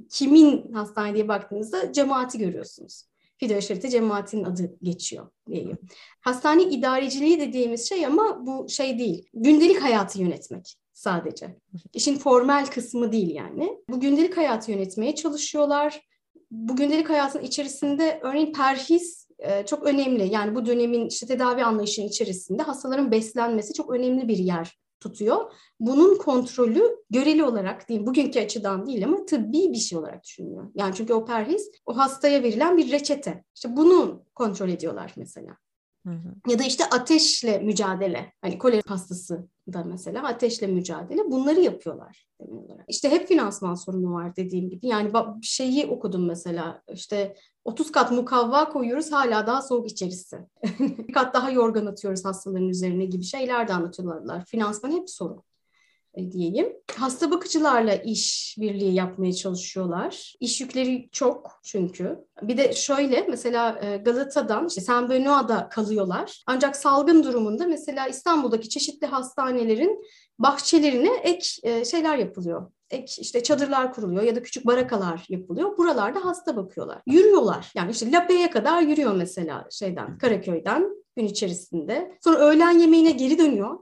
[SPEAKER 2] kimin hastane diye baktığınızda cemaati görüyorsunuz. Fidye Şerite cemaatinin adı geçiyor diyeyim. Hastane idareciliği dediğimiz şey ama bu şey değil. Gündelik hayatı yönetmek. sadece. İşin formel kısmı değil yani. Bu gündelik hayatı yönetmeye çalışıyorlar. Bu gündelik hayatın içerisinde örneğin perhiz e, çok önemli. Yani bu dönemin işte tedavi anlayışının içerisinde hastaların beslenmesi çok önemli bir yer tutuyor. Bunun kontrolü göreli olarak değil, bugünkü açıdan değil ama tıbbi bir şey olarak düşünülüyor. Yani çünkü o perhiz o hastaya verilen bir reçete. İşte bunu kontrol ediyorlar mesela. Hı hı. Ya da işte ateşle mücadele. Hani kolera hastası da mesela ateşle mücadele. Bunları yapıyorlar. İşte hep finansman sorunu var dediğim gibi. Yani bir şeyi okudum mesela. İşte otuz kat mukavva koyuyoruz, hala daha soğuk içerisi. Bir kat daha yorgan atıyoruz hastaların üzerine gibi şeyler de anlatıyorlar. Finansman hep sorun diyeyim. Hasta bakıcılarla iş birliği yapmaya çalışıyorlar. İş yükleri çok çünkü. Bir de şöyle mesela Galata'dan işte Saint Benoît'da kalıyorlar. Ancak salgın durumunda mesela İstanbul'daki çeşitli hastanelerin bahçelerine ek şeyler yapılıyor. Ek işte çadırlar kuruluyor ya da küçük barakalar yapılıyor. Buralarda hasta bakıyorlar. Yürüyorlar. Yani işte Lape'ye kadar yürüyor mesela şeyden, Karaköy'den gün içerisinde. Sonra öğlen yemeğine geri dönüyor.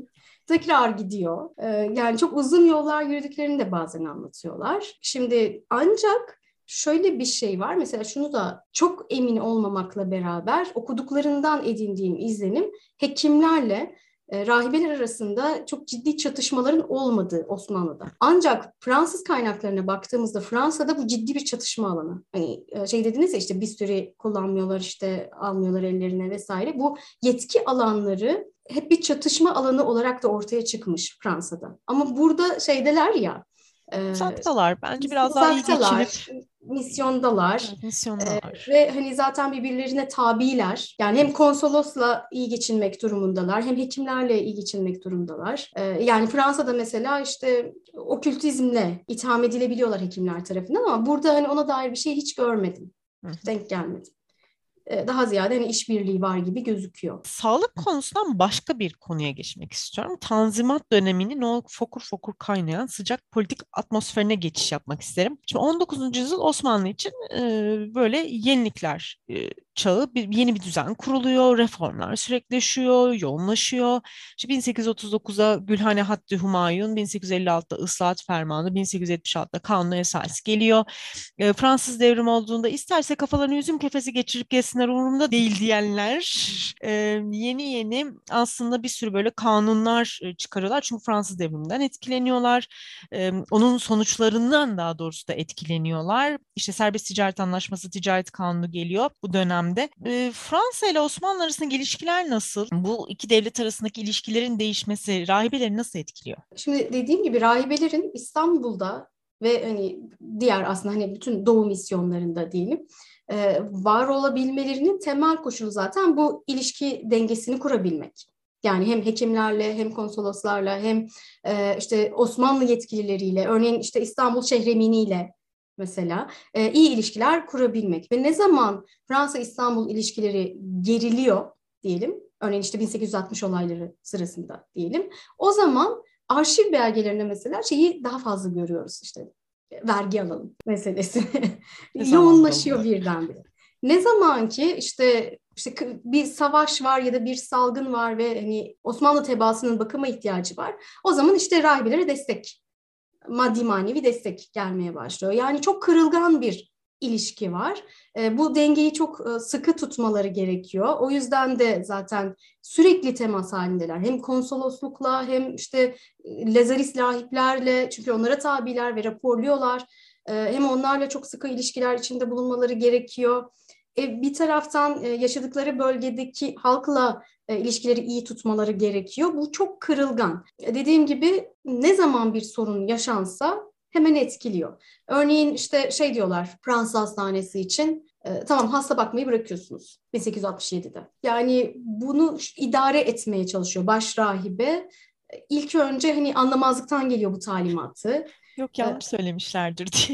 [SPEAKER 2] Tekrar gidiyor. Ee, yani çok uzun yollar yürüdüklerini de bazen anlatıyorlar. Şimdi ancak şöyle bir şey var. Mesela şunu da çok emin olmamakla beraber okuduklarından edindiğim izlenim hekimlerle e, rahibeler arasında çok ciddi çatışmaların olmadığı Osmanlı'da. Ancak Fransız kaynaklarına baktığımızda Fransa'da bu ciddi bir çatışma alanı. Hani şey dediniz ya işte bisturi kullanmıyorlar, işte almıyorlar ellerine vesaire. Bu yetki alanları hep bir çatışma alanı olarak da ortaya çıkmış Fransa'da. Ama burada şeydeler ya.
[SPEAKER 1] Uzaktalar. Bence biraz daha iyi
[SPEAKER 2] Uzaktalar,
[SPEAKER 1] geçinip
[SPEAKER 2] misyondalar.
[SPEAKER 1] evet, misyondalar.
[SPEAKER 2] Ee, ve hani zaten birbirlerine tabiler. Yani hem konsolosla iyi geçinmek durumundalar, hem hekimlerle iyi geçinmek durumundalar. Ee, yani Fransa'da mesela işte okültizmle itham edilebiliyorlar hekimler tarafından ama burada hani ona dair bir şey hiç görmedim.
[SPEAKER 1] Hı hı.
[SPEAKER 2] Denk gelmedi. Daha ziyade hani işbirliği var gibi gözüküyor.
[SPEAKER 1] Sağlık konusundan başka bir konuya geçmek istiyorum. Tanzimat döneminin o fokur fokur kaynayan sıcak politik atmosferine geçiş yapmak isterim. Şimdi on dokuzuncu yüzyıl Osmanlı için e, böyle yenilikler e, çağı, bir, yeni bir düzen kuruluyor, reformlar sürekleşiyor, yoğunlaşıyor. İşte bin sekiz yüz otuz dokuza Gülhane Hattı Humayun, bin sekiz yüz elli altıda Islahat Fermanı, bin sekiz yüz yetmiş altıda Kanun Esas geliyor. E, Fransız devrim olduğunda isterse kafalarını üzüm kefesi geçirip geçsinler umurumda değil diyenler e, yeni yeni aslında bir sürü böyle kanunlar e, çıkarıyorlar. Çünkü Fransız devriminden etkileniyorlar. E, onun sonuçlarından daha doğrusu da etkileniyorlar. İşte serbest ticaret anlaşması, ticaret kanunu geliyor bu dönemde. E, Fransa ile Osmanlı arasındaki ilişkiler nasıl? Bu iki devlet arasındaki ilişkilerin değişmesi rahibeleri nasıl etkiliyor?
[SPEAKER 2] Şimdi dediğim gibi rahibelerin İstanbul'da ve hani diğer aslında hani bütün Doğu misyonlarında diyelim e, var olabilmelerinin temel koşulu zaten bu ilişki dengesini kurabilmek. Yani hem hekimlerle hem konsoloslarla hem e, işte Osmanlı yetkilileriyle, örneğin işte İstanbul Şehremini'yle mesela e, iyi ilişkiler kurabilmek. Ve ne zaman Fransa-İstanbul ilişkileri geriliyor diyelim, örneğin işte bin sekiz yüz altmış olayları sırasında diyelim, o zaman arşiv belgelerinde mesela şeyi daha fazla görüyoruz, işte vergi alalım meselesi yoğunlaşıyor birdenbire. Ne zaman ki işte işte bir savaş var ya da bir salgın var ve hani Osmanlı tebaasının bakıma ihtiyacı var, o zaman işte rahibelere destek, maddi manevi destek gelmeye başlıyor. Yani çok kırılgan bir ilişki var. E, bu dengeyi çok e, sıkı tutmaları gerekiyor. O yüzden de zaten sürekli temas halindeler. Hem konsoloslukla hem işte e, Lazarist rahiplerle, çünkü onlara tabiler ve raporluyorlar. E, hem onlarla çok sıkı ilişkiler içinde bulunmaları gerekiyor. E, bir taraftan e, yaşadıkları bölgedeki halkla e, ilişkileri iyi tutmaları gerekiyor. Bu çok kırılgan. E, dediğim gibi ne zaman bir sorun yaşansa hemen etkiliyor. Örneğin işte şey diyorlar Fransız hastanesi için, e, tamam hasta bakmayı bırakıyorsunuz bin sekiz yüz altmış yedide. Yani bunu idare etmeye çalışıyor baş rahibe. E, İlk önce hani anlamazlıktan geliyor bu talimatı.
[SPEAKER 1] Yok, yanlış
[SPEAKER 2] E,
[SPEAKER 1] söylemişlerdir diye.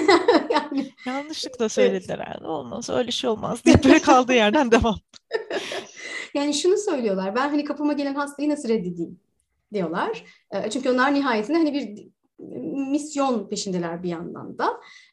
[SPEAKER 2] yani,
[SPEAKER 1] Yanlışlıkla
[SPEAKER 2] evet.
[SPEAKER 1] söylediler. Yani olmaz, öyle şey olmaz deyip böyle kaldığı yerden devam.
[SPEAKER 2] Yani şunu söylüyorlar, ben hani kapıma gelen hastayı nasıl reddedeyim diyorlar. Çünkü onlar nihayetinde hani bir misyon peşindeler bir yandan da.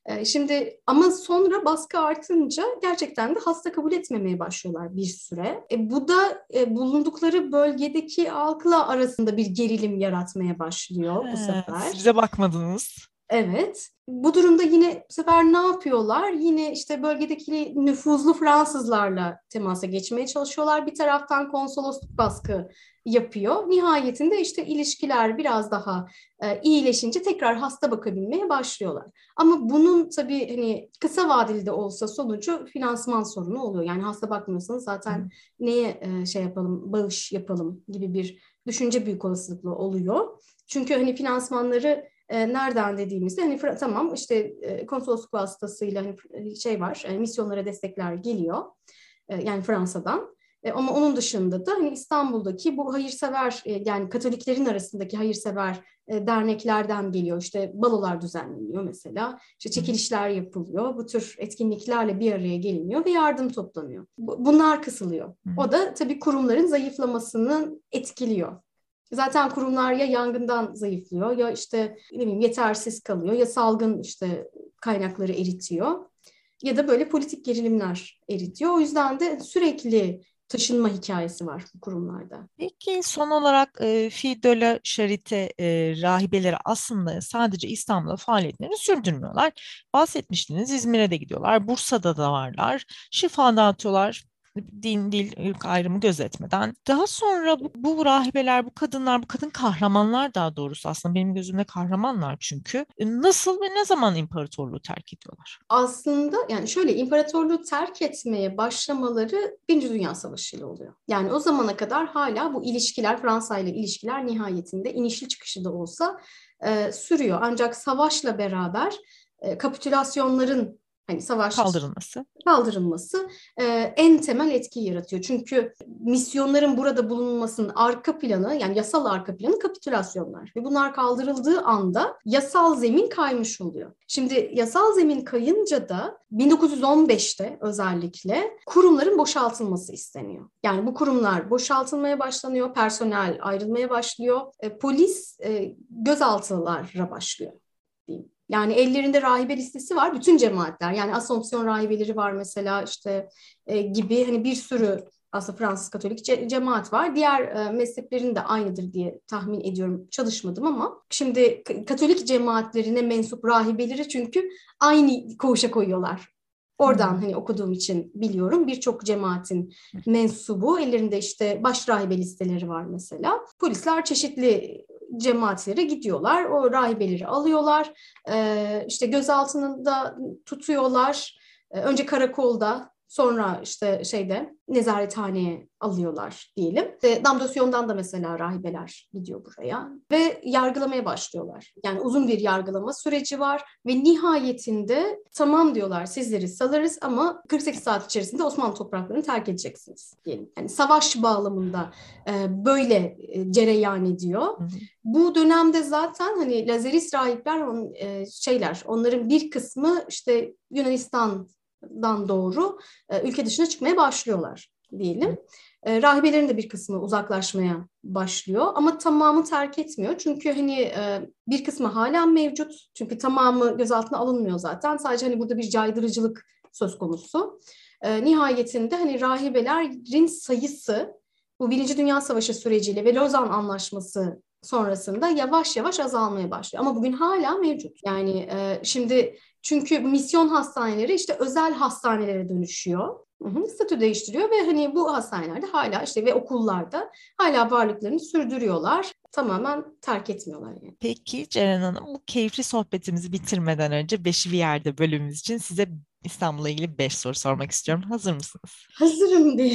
[SPEAKER 2] E, şimdi ama sonra baskı artınca gerçekten de hasta kabul etmemeye başlıyorlar bir süre. E, bu da e, bulundukları bölgedeki halkla arasında bir gerilim yaratmaya başlıyor bu
[SPEAKER 1] He, siz
[SPEAKER 2] sefer.
[SPEAKER 1] bize bakmadınız.
[SPEAKER 2] Evet. Bu durumda yine bu sefer ne yapıyorlar? Yine işte bölgedeki nüfuzlu Fransızlarla temasa geçmeye çalışıyorlar. Bir taraftan konsolosluk baskı yapıyor. Nihayetinde işte ilişkiler biraz daha e, iyileşince tekrar hasta bakabilmeye başlıyorlar. Ama bunun tabii hani kısa vadeli de olsa sonucu finansman sorunu oluyor. Yani hasta bakmıyorsanız zaten neye e, şey yapalım, bağış yapalım gibi bir düşünce büyük olasılıkla oluyor. Çünkü hani finansmanları e, nereden dediğimizde hani tamam işte e, konsolosluk vasıtasıyla hani şey var, e, misyonlara destekler geliyor. E, yani Fransa'dan. E, ama onun dışında da hani İstanbul'daki bu hayırsever e, yani Katoliklerin arasındaki hayırsever e, derneklerden geliyor. İşte balolar düzenleniyor mesela. İşte çekilişler yapılıyor. Bu tür etkinliklerle bir araya geliniyor ve yardım toplanıyor. Bu, bunlar kısılıyor. O da tabii kurumların zayıflamasını etkiliyor. Zaten kurumlar ya yangından zayıflıyor ya işte ne bileyim yetersiz kalıyor ya salgın işte kaynakları eritiyor ya da böyle politik gerilimler eritiyor. O yüzden de sürekli taşınma hikayesi var bu kurumlarda.
[SPEAKER 1] Peki son olarak e, Filles de la Charité e, rahibeleri aslında sadece İstanbul'da faaliyetlerini sürdürmüyorlar. Bahsetmiştiniz, İzmir'e de gidiyorlar, Bursa'da da varlar, şifa dağıtıyorlar. Din, dil, ırk ayrımı gözetmeden. Daha sonra bu, bu rahibeler, bu kadınlar, bu kadın kahramanlar daha doğrusu aslında benim gözümde kahramanlar çünkü. E, Nasıl ve ne zaman imparatorluğu terk ediyorlar?
[SPEAKER 2] Aslında yani şöyle imparatorluğu terk etmeye başlamaları Birinci Dünya Savaşı ile oluyor. Yani o zamana kadar hala bu ilişkiler, Fransa ile ilişkiler nihayetinde inişli çıkışı da olsa e, sürüyor. Ancak savaşla beraber e, kapitülasyonların hani savaş
[SPEAKER 1] Kaldırılması.
[SPEAKER 2] kaldırılması e, en temel etkiyi yaratıyor. Çünkü misyonların burada bulunmasının arka planı yani yasal arka planı kapitülasyonlar. Ve bunlar kaldırıldığı anda yasal zemin kaymış oluyor. Şimdi yasal zemin kayınca da bin dokuz yüz on beşte özellikle kurumların boşaltılması isteniyor. Yani bu kurumlar boşaltılmaya başlanıyor, personel ayrılmaya başlıyor, e, polis e, gözaltılara başlıyor diyeyim. Yani ellerinde rahibe listesi var. Bütün cemaatler yani Asompsiyon rahibeleri var mesela işte e, gibi hani bir sürü aslında Fransız Katolik ce- cemaat var. Diğer e, mezheplerin de aynıdır diye tahmin ediyorum. Çalışmadım ama şimdi k- Katolik cemaatlerine mensup rahibeleri çünkü aynı koğuşa koyuyorlar. Oradan
[SPEAKER 1] Hmm.
[SPEAKER 2] hani okuduğum için biliyorum. Birçok cemaatin mensubu ellerinde işte baş rahibe listeleri var mesela. Polisler çeşitli cemaatlere gidiyorlar. O rahibeleri alıyorlar. Ee, işte gözaltında tutuyorlar. Ee, önce karakolda sonra işte şeyde nezarethaneye alıyorlar diyelim. E, Damdosyon'dan da mesela rahibeler gidiyor buraya ve yargılamaya başlıyorlar. Yani uzun bir yargılama süreci var ve nihayetinde tamam diyorlar sizleri salarız ama kırk sekiz saat içerisinde Osmanlı topraklarını terk edeceksiniz diyelim. Yani savaş bağlamında e, böyle e, cereyan ediyor.
[SPEAKER 1] Hı hı.
[SPEAKER 2] Bu dönemde zaten hani Lazarist rahipler on, e, şeyler onların bir kısmı işte Yunanistan'dan doğru e, ülke dışına çıkmaya başlıyorlar diyelim. E, rahibelerin de bir kısmı uzaklaşmaya başlıyor ama tamamı terk etmiyor. Çünkü hani e, bir kısmı hala mevcut. Çünkü tamamı gözaltına alınmıyor zaten. Sadece hani burada bir caydırıcılık söz konusu. E, nihayetinde hani rahibelerin sayısı bu Birinci Dünya Savaşı süreciyle ve Lozan Anlaşması sonrasında yavaş yavaş azalmaya başlıyor. Ama bugün hala mevcut. Yani e, şimdi çünkü misyon hastaneleri işte özel hastanelere dönüşüyor. Hı hı, statü değiştiriyor ve hani bu hastanelerde hala işte ve okullarda hala varlıklarını sürdürüyorlar. Tamamen terk etmiyorlar yani.
[SPEAKER 1] Peki Ceren Hanım, bu keyifli sohbetimizi bitirmeden önce Beşi bir yerde bölümümüz için size İstanbul'la ilgili beş soru sormak istiyorum. Hazır mısınız?
[SPEAKER 2] Hazırım diye.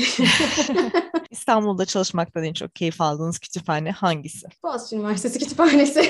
[SPEAKER 1] İstanbul'da çalışmaktan en çok keyif aldığınız kütüphane hangisi?
[SPEAKER 2] Boğaziçi Üniversitesi Kütüphanesi.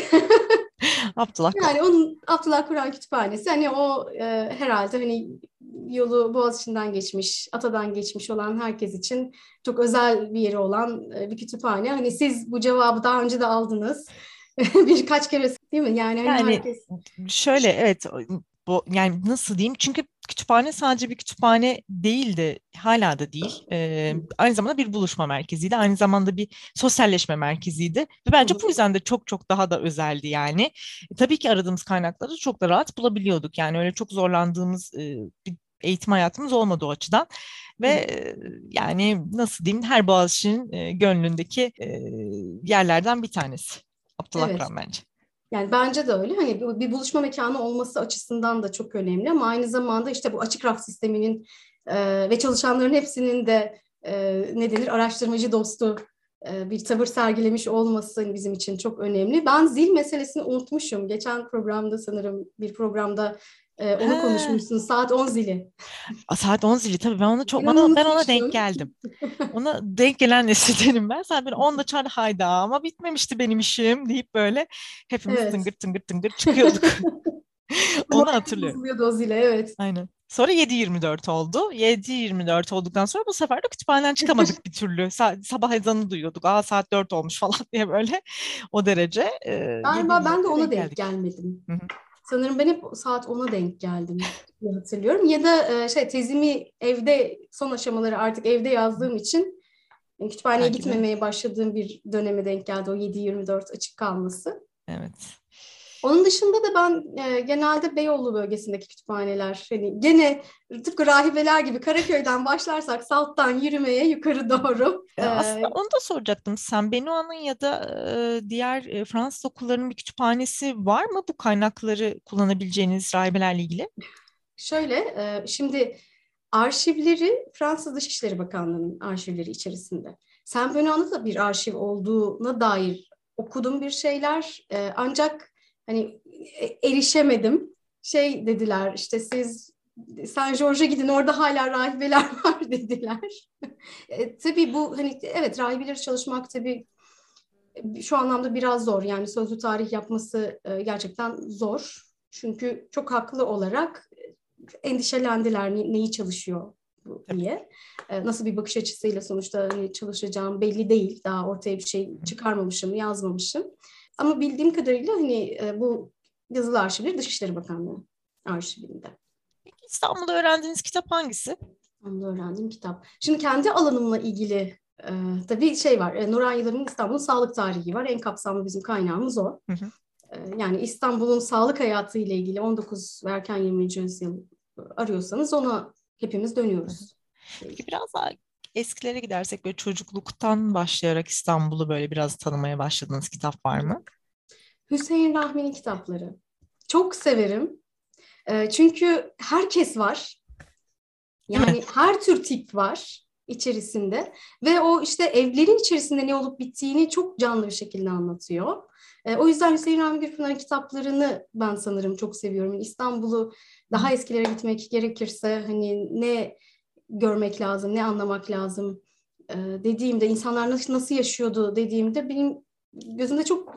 [SPEAKER 1] Abdullah Kur'an.
[SPEAKER 2] Yani onun Abdullah Kur'an Kütüphanesi hani o e, herhalde hani yolu Boğaziçi'nden geçmiş, Ata'dan geçmiş olan herkes için çok özel bir yeri olan e, bir kütüphane. Hani siz bu cevabı daha önce de aldınız. Birkaç kere değil mi? Yani hani
[SPEAKER 1] Yani
[SPEAKER 2] herkes
[SPEAKER 1] şöyle evet Bu, yani nasıl diyeyim? Çünkü kütüphane sadece bir kütüphane değildi, hala da değil. Ee, aynı zamanda bir buluşma merkeziydi, aynı zamanda bir sosyalleşme merkeziydi. Ve
[SPEAKER 2] Hı
[SPEAKER 1] bence
[SPEAKER 2] hı.
[SPEAKER 1] bu yüzden de çok çok daha da özeldi yani. E, tabii ki aradığımız kaynakları çok da rahat bulabiliyorduk. Yani öyle çok zorlandığımız e, bir eğitim hayatımız olmadı o açıdan. Ve
[SPEAKER 2] Hı.
[SPEAKER 1] e, yani nasıl diyeyim, her Boğaziçi'nin e, gönlündeki e, yerlerden bir tanesi. Abdullah
[SPEAKER 2] Evet.
[SPEAKER 1] Akram bence.
[SPEAKER 2] Yani bence de öyle. Hani bir bir buluşma mekanı olması açısından da çok önemli ama aynı zamanda işte bu açık raf sisteminin e, ve çalışanların hepsinin de e, ne denir araştırmacı dostu e, bir tavır sergilemiş olması bizim için çok önemli. Ben zil meselesini unutmuşum. Geçen programda sanırım bir programda e, onu
[SPEAKER 1] Ha,
[SPEAKER 2] konuşmuşsun. Saat on zili.
[SPEAKER 1] a, saat on zili, tabii ben onu çok
[SPEAKER 2] İnan
[SPEAKER 1] bana ben ona denk
[SPEAKER 2] unutmuşum.
[SPEAKER 1] geldim. Ona denk gelen nesildenim ben. Sen beni onda çağır, hayda ama bitmemişti benim işim deyip böyle hepimiz tıngır
[SPEAKER 2] Evet.
[SPEAKER 1] tıngır tıngır çıkıyorduk. Onu
[SPEAKER 2] Moralim
[SPEAKER 1] hatırlıyorum.
[SPEAKER 2] bozuluyordu o zile, evet.
[SPEAKER 1] Aynen. Sonra yedi yirmi dört oldu. yedi yirmi dört olduktan sonra bu sefer de kütüphaneden çıkamadık bir türlü. Sa- sabah ezanı duyuyorduk. Aa, saat dört olmuş falan diye böyle o derece e,
[SPEAKER 2] Galiba ben de
[SPEAKER 1] yedi yirmi dörtte
[SPEAKER 2] ona
[SPEAKER 1] denk
[SPEAKER 2] denk
[SPEAKER 1] geldik.
[SPEAKER 2] gelmedim.
[SPEAKER 1] Hı hı.
[SPEAKER 2] Sanırım ben hep saat ona denk geldim diye hatırlıyorum. Ya da e, şey tezimi evde son aşamaları artık evde yazdığım için e, kütüphaneye
[SPEAKER 1] Belki de.
[SPEAKER 2] gitmemeye başladığım bir döneme denk geldi o yedi yirmi dört açık kalması.
[SPEAKER 1] Evet.
[SPEAKER 2] Onun dışında da ben e, genelde Beyoğlu bölgesindeki kütüphaneler hani gene tıpkı rahibeler gibi Karaköy'den başlarsak Salt'tan yürümeye yukarı doğru.
[SPEAKER 1] E,
[SPEAKER 2] E,
[SPEAKER 1] Aslında onu da soracaktım. Sen Benoît'ın ya da e, diğer e, Fransız okullarının bir kütüphanesi var mı bu kaynakları kullanabileceğiniz rahibelerle ilgili?
[SPEAKER 2] Şöyle e, şimdi arşivleri Fransız Dışişleri Bakanlığı'nın arşivleri içerisinde. Saint Benoît'ın da bir arşiv olduğuna dair okudum bir şeyler. E, ancak hani e, erişemedim. Şey dediler işte siz Saint Georges'a gidin orada hala rahibeler var dediler. E, tabii bu hani evet rahibeleri çalışmak tabii şu anlamda biraz zor. Yani sözlü tarih yapması e, gerçekten zor. Çünkü çok haklı olarak endişelendiler ne- neyi çalışıyor bu
[SPEAKER 1] Tabii.
[SPEAKER 2] diye. E, nasıl bir bakış açısıyla sonuçta hani çalışacağım belli değil. Daha ortaya bir şey çıkarmamışım, yazmamışım. Ama bildiğim kadarıyla hani e, bu yazılı arşivleri Dışişleri Bakanlığı arşivinde.
[SPEAKER 1] Peki İstanbul'da öğrendiğiniz kitap hangisi?
[SPEAKER 2] Onu da öğrendiğim kitap. Şimdi kendi alanımla ilgili e, tabii şey var. E, Nuran Yıldırım'ın İstanbul'un Sağlık Tarihi var. En kapsamlı bizim kaynağımız o.
[SPEAKER 1] Hı hı.
[SPEAKER 2] E, yani İstanbul'un sağlık hayatı ile ilgili on dokuz ve erken yirminci yüzyıl arıyorsanız ona hepimiz
[SPEAKER 1] Hı hı.
[SPEAKER 2] dönüyoruz.
[SPEAKER 1] Peki biraz daha eskilere gidersek, böyle çocukluktan başlayarak İstanbul'u böyle biraz tanımaya başladığınız kitap var mı?
[SPEAKER 2] Hüseyin Rahmi'nin kitapları. Çok severim. E, çünkü herkes var.
[SPEAKER 1] Değil mi?
[SPEAKER 2] Yani her tür tip var içerisinde ve o işte evlerin içerisinde ne olup bittiğini çok canlı bir şekilde anlatıyor. E, o yüzden Hüseyin Rahmi Gürpınar'ın kitaplarını ben sanırım çok seviyorum. İstanbul'u
[SPEAKER 1] Hı hı.
[SPEAKER 2] daha eskilere gitmek gerekirse hani ne görmek lazım, ne anlamak lazım e, dediğimde, insanlar nasıl, nasıl yaşıyordu dediğimde benim gözümde çok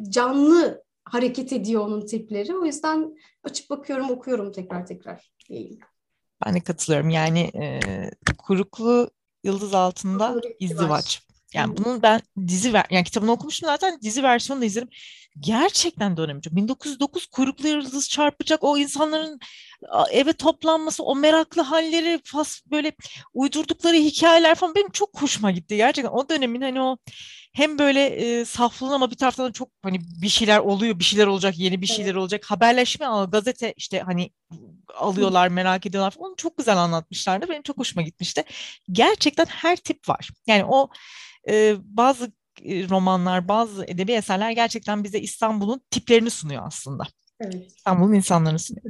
[SPEAKER 2] canlı hareket ediyor onun tipleri. O yüzden açıp bakıyorum, okuyorum tekrar tekrar diyeyim.
[SPEAKER 1] Ben de katılıyorum. Yani e, Kuyruklu Yıldız Altında
[SPEAKER 2] Aslında bir ihtiyaç.
[SPEAKER 1] İzdivaç. Yani bunun ben dizi ver yani kitabını okumuştum zaten, dizi versiyonunu da izledim. Gerçekten de önemli. bin dokuz yüz dokuz kuyruklu yıldız çarpacak, o insanların a, eve toplanması, o meraklı halleri, fas böyle uydurdukları hikayeler falan benim çok hoşuma gitti. Gerçekten o dönemin hani o hem böyle e, saflığın ama bir taraftan da çok hani bir şeyler oluyor, bir şeyler olacak, yeni bir şeyler
[SPEAKER 2] Evet.
[SPEAKER 1] olacak. Haberleşme al, gazete işte hani alıyorlar, merak ediyorlar falan. Onu çok güzel anlatmışlardı. Benim çok hoşuma gitmişti. Gerçekten her tip var. Yani o e, bazı e, romanlar, bazı edebi eserler gerçekten bize İstanbul'un tiplerini sunuyor aslında.
[SPEAKER 2] Evet.
[SPEAKER 1] İstanbul'un insanlarını sunuyor.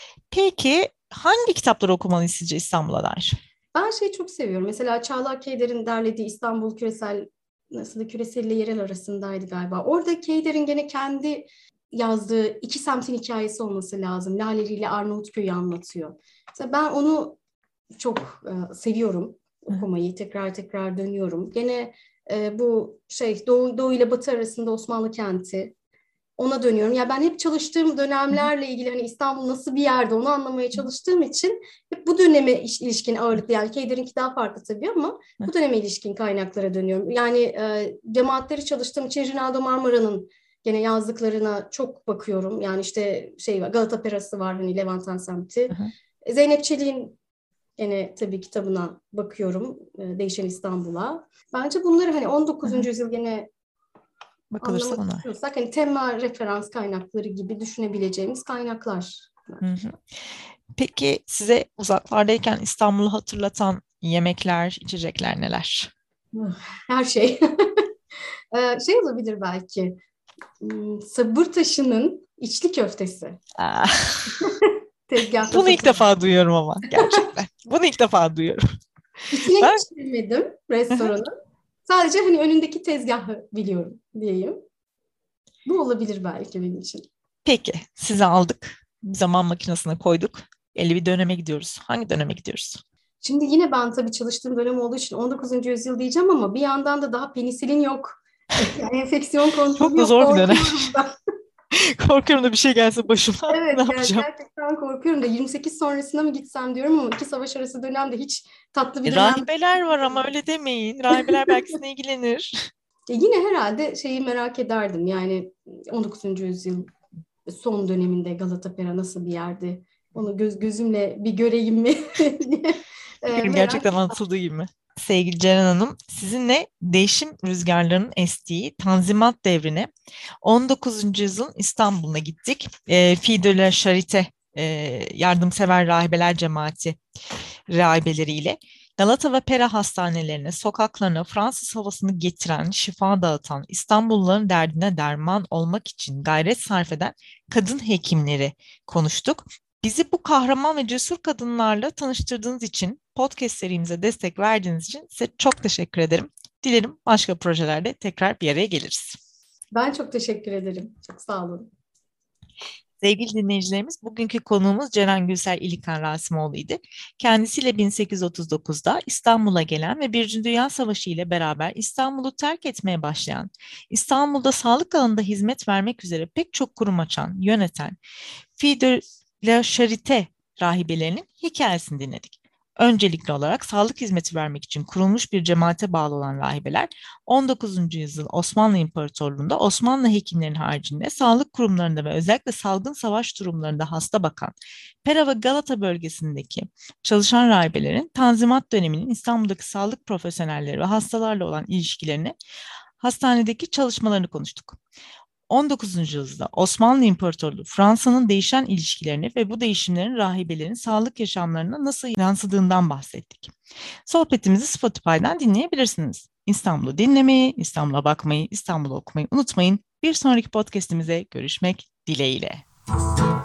[SPEAKER 1] Peki hangi kitapları okumalıyız sizce İstanbul'a dair?
[SPEAKER 2] Ben şeyi çok seviyorum. Mesela Çağla Keyder'in derlediği İstanbul Küresel, nasıl da küresel ile yerel arasındaydı galiba. Orada Keyder'in gene kendi yazdığı iki semtin hikayesi olması lazım. Laleli ile Arnavutköy'ü anlatıyor. Mesela ben onu çok e, seviyorum
[SPEAKER 1] Hı hı.
[SPEAKER 2] okumayı. Tekrar tekrar dönüyorum. Gene e, bu şey Doğu, Doğu ile Batı arasında Osmanlı kenti. Ona dönüyorum. Ya ben hep çalıştığım
[SPEAKER 1] Hı hı.
[SPEAKER 2] dönemlerle ilgili hani İstanbul nasıl bir yerde onu anlamaya çalıştığım için hep bu döneme ilişkin ağırlıklı, yani Keyder'inki daha farklı tabii ama
[SPEAKER 1] Hı hı.
[SPEAKER 2] bu döneme ilişkin kaynaklara dönüyorum. Yani e, cemaatleri çalıştığım için Rinaldo Marmara'nın Gene yazdıklarına çok bakıyorum. Yani işte şey var, Galata Perası var, hani Levanten semti.
[SPEAKER 1] Hı hı.
[SPEAKER 2] Zeynep Çelik'in gene tabii kitabına bakıyorum. Değişen İstanbul'a. Bence bunları hani on dokuzuncu
[SPEAKER 1] Hı hı.
[SPEAKER 2] yüzyıl gene
[SPEAKER 1] Bakılırsa
[SPEAKER 2] anlamak
[SPEAKER 1] bunlar.
[SPEAKER 2] istiyorsak hani tema referans kaynakları gibi düşünebileceğimiz kaynaklar.
[SPEAKER 1] Hı hı. Peki size uzaklardayken İstanbul'u hatırlatan yemekler, içecekler neler?
[SPEAKER 2] Her şey. Ee, şey olabilir belki. Hmm, Sabır Taşı'nın içli köftesi.
[SPEAKER 1] Aa,
[SPEAKER 2] Tezgahta
[SPEAKER 1] bunu ilk
[SPEAKER 2] satılan.
[SPEAKER 1] defa duyuyorum ama gerçekten. Bunu ilk defa duyuyorum.
[SPEAKER 2] İçine
[SPEAKER 1] Ben
[SPEAKER 2] hiç girmedim restoranın. Sadece hani önündeki tezgahı biliyorum diyeyim. Bu olabilir belki benim için.
[SPEAKER 1] peki sizi aldık. Zaman makinesine koyduk. elli bir döneme gidiyoruz. Hangi döneme gidiyoruz?
[SPEAKER 2] Şimdi yine ben tabii çalıştığım dönem olduğu için on dokuzuncu yüzyıl diyeceğim ama bir yandan da daha penisilin yok. Yani enfeksiyon
[SPEAKER 1] Çok
[SPEAKER 2] kontrolü
[SPEAKER 1] da
[SPEAKER 2] yok.
[SPEAKER 1] zor bir dönem.
[SPEAKER 2] Korkuyorum da.
[SPEAKER 1] Korkuyorum da bir şey gelse başıma. Ne
[SPEAKER 2] Evet, yani
[SPEAKER 1] yapacağım?
[SPEAKER 2] gerçekten korkuyorum da yirmi sekiz sonrasına mı gitsem diyorum ama iki savaş arası dönemde hiç tatlı bir
[SPEAKER 1] E,
[SPEAKER 2] dönem
[SPEAKER 1] rahibeler var ama
[SPEAKER 2] değil.
[SPEAKER 1] öyle demeyin. Rahibeler belki sizinle ilgilenir.
[SPEAKER 2] E yine herhalde şeyi merak ederdim. Yani on dokuzuncu yüzyıl son döneminde Galatapera nasıl bir yerdi? Onu göz gözümle bir göreyim mi diye e,
[SPEAKER 1] Bilmiyorum,
[SPEAKER 2] merak
[SPEAKER 1] gerçekten anlatıldığı gibi mi? Sevgili Ceren Hanım, sizinle değişim rüzgarlarının estiği Tanzimat devrine on dokuzuncu yüzyılın İstanbul'una gittik. E, Filles de la Charité, e, yardımsever rahibeler cemaati rahibeleriyle Galata ve Pera hastanelerine, sokaklarına Fransız havasını getiren, şifa dağıtan, İstanbulluların derdine derman olmak için gayret sarf eden kadın hekimleri konuştuk. Bizi bu kahraman ve cesur kadınlarla tanıştırdığınız için, podcast serimize destek verdiğiniz için size çok teşekkür ederim. Dilerim başka projelerde tekrar bir araya geliriz.
[SPEAKER 2] Ben çok teşekkür ederim. Çok sağ olun.
[SPEAKER 1] Sevgili dinleyicilerimiz, bugünkü konuğumuz Ceren Gülser İlkan Rasimoğlu'ydu. Kendisiyle bin sekiz yüz otuz dokuzda İstanbul'a gelen ve Birinci Dünya Savaşı ile beraber İstanbul'u terk etmeye başlayan, İstanbul'da sağlık alanında hizmet vermek üzere pek çok kurum açan, yöneten Filles de la Charité rahibelerinin hikayesini dinledik. Öncelikli olarak sağlık hizmeti vermek için kurulmuş bir cemaate bağlı olan rahibeler, on dokuzuncu yüzyıl Osmanlı İmparatorluğu'nda Osmanlı hekimlerinin haricinde sağlık kurumlarında ve özellikle salgın savaş durumlarında hasta bakan Pera ve Galata bölgesindeki çalışan rahibelerin Tanzimat döneminin İstanbul'daki sağlık profesyonelleri ve hastalarla olan ilişkilerini, hastanedeki çalışmalarını konuştuk. on dokuzuncu yüzyılda Osmanlı İmparatorluğu Fransa'nın değişen ilişkilerini ve bu değişimlerin rahibelerin sağlık yaşamlarına nasıl yansıdığından bahsettik. Sohbetimizi Spotify'dan dinleyebilirsiniz. İstanbul'u dinlemeyi, İstanbul'a bakmayı, İstanbul'u okumayı unutmayın. Bir sonraki podcast'imize görüşmek dileğiyle.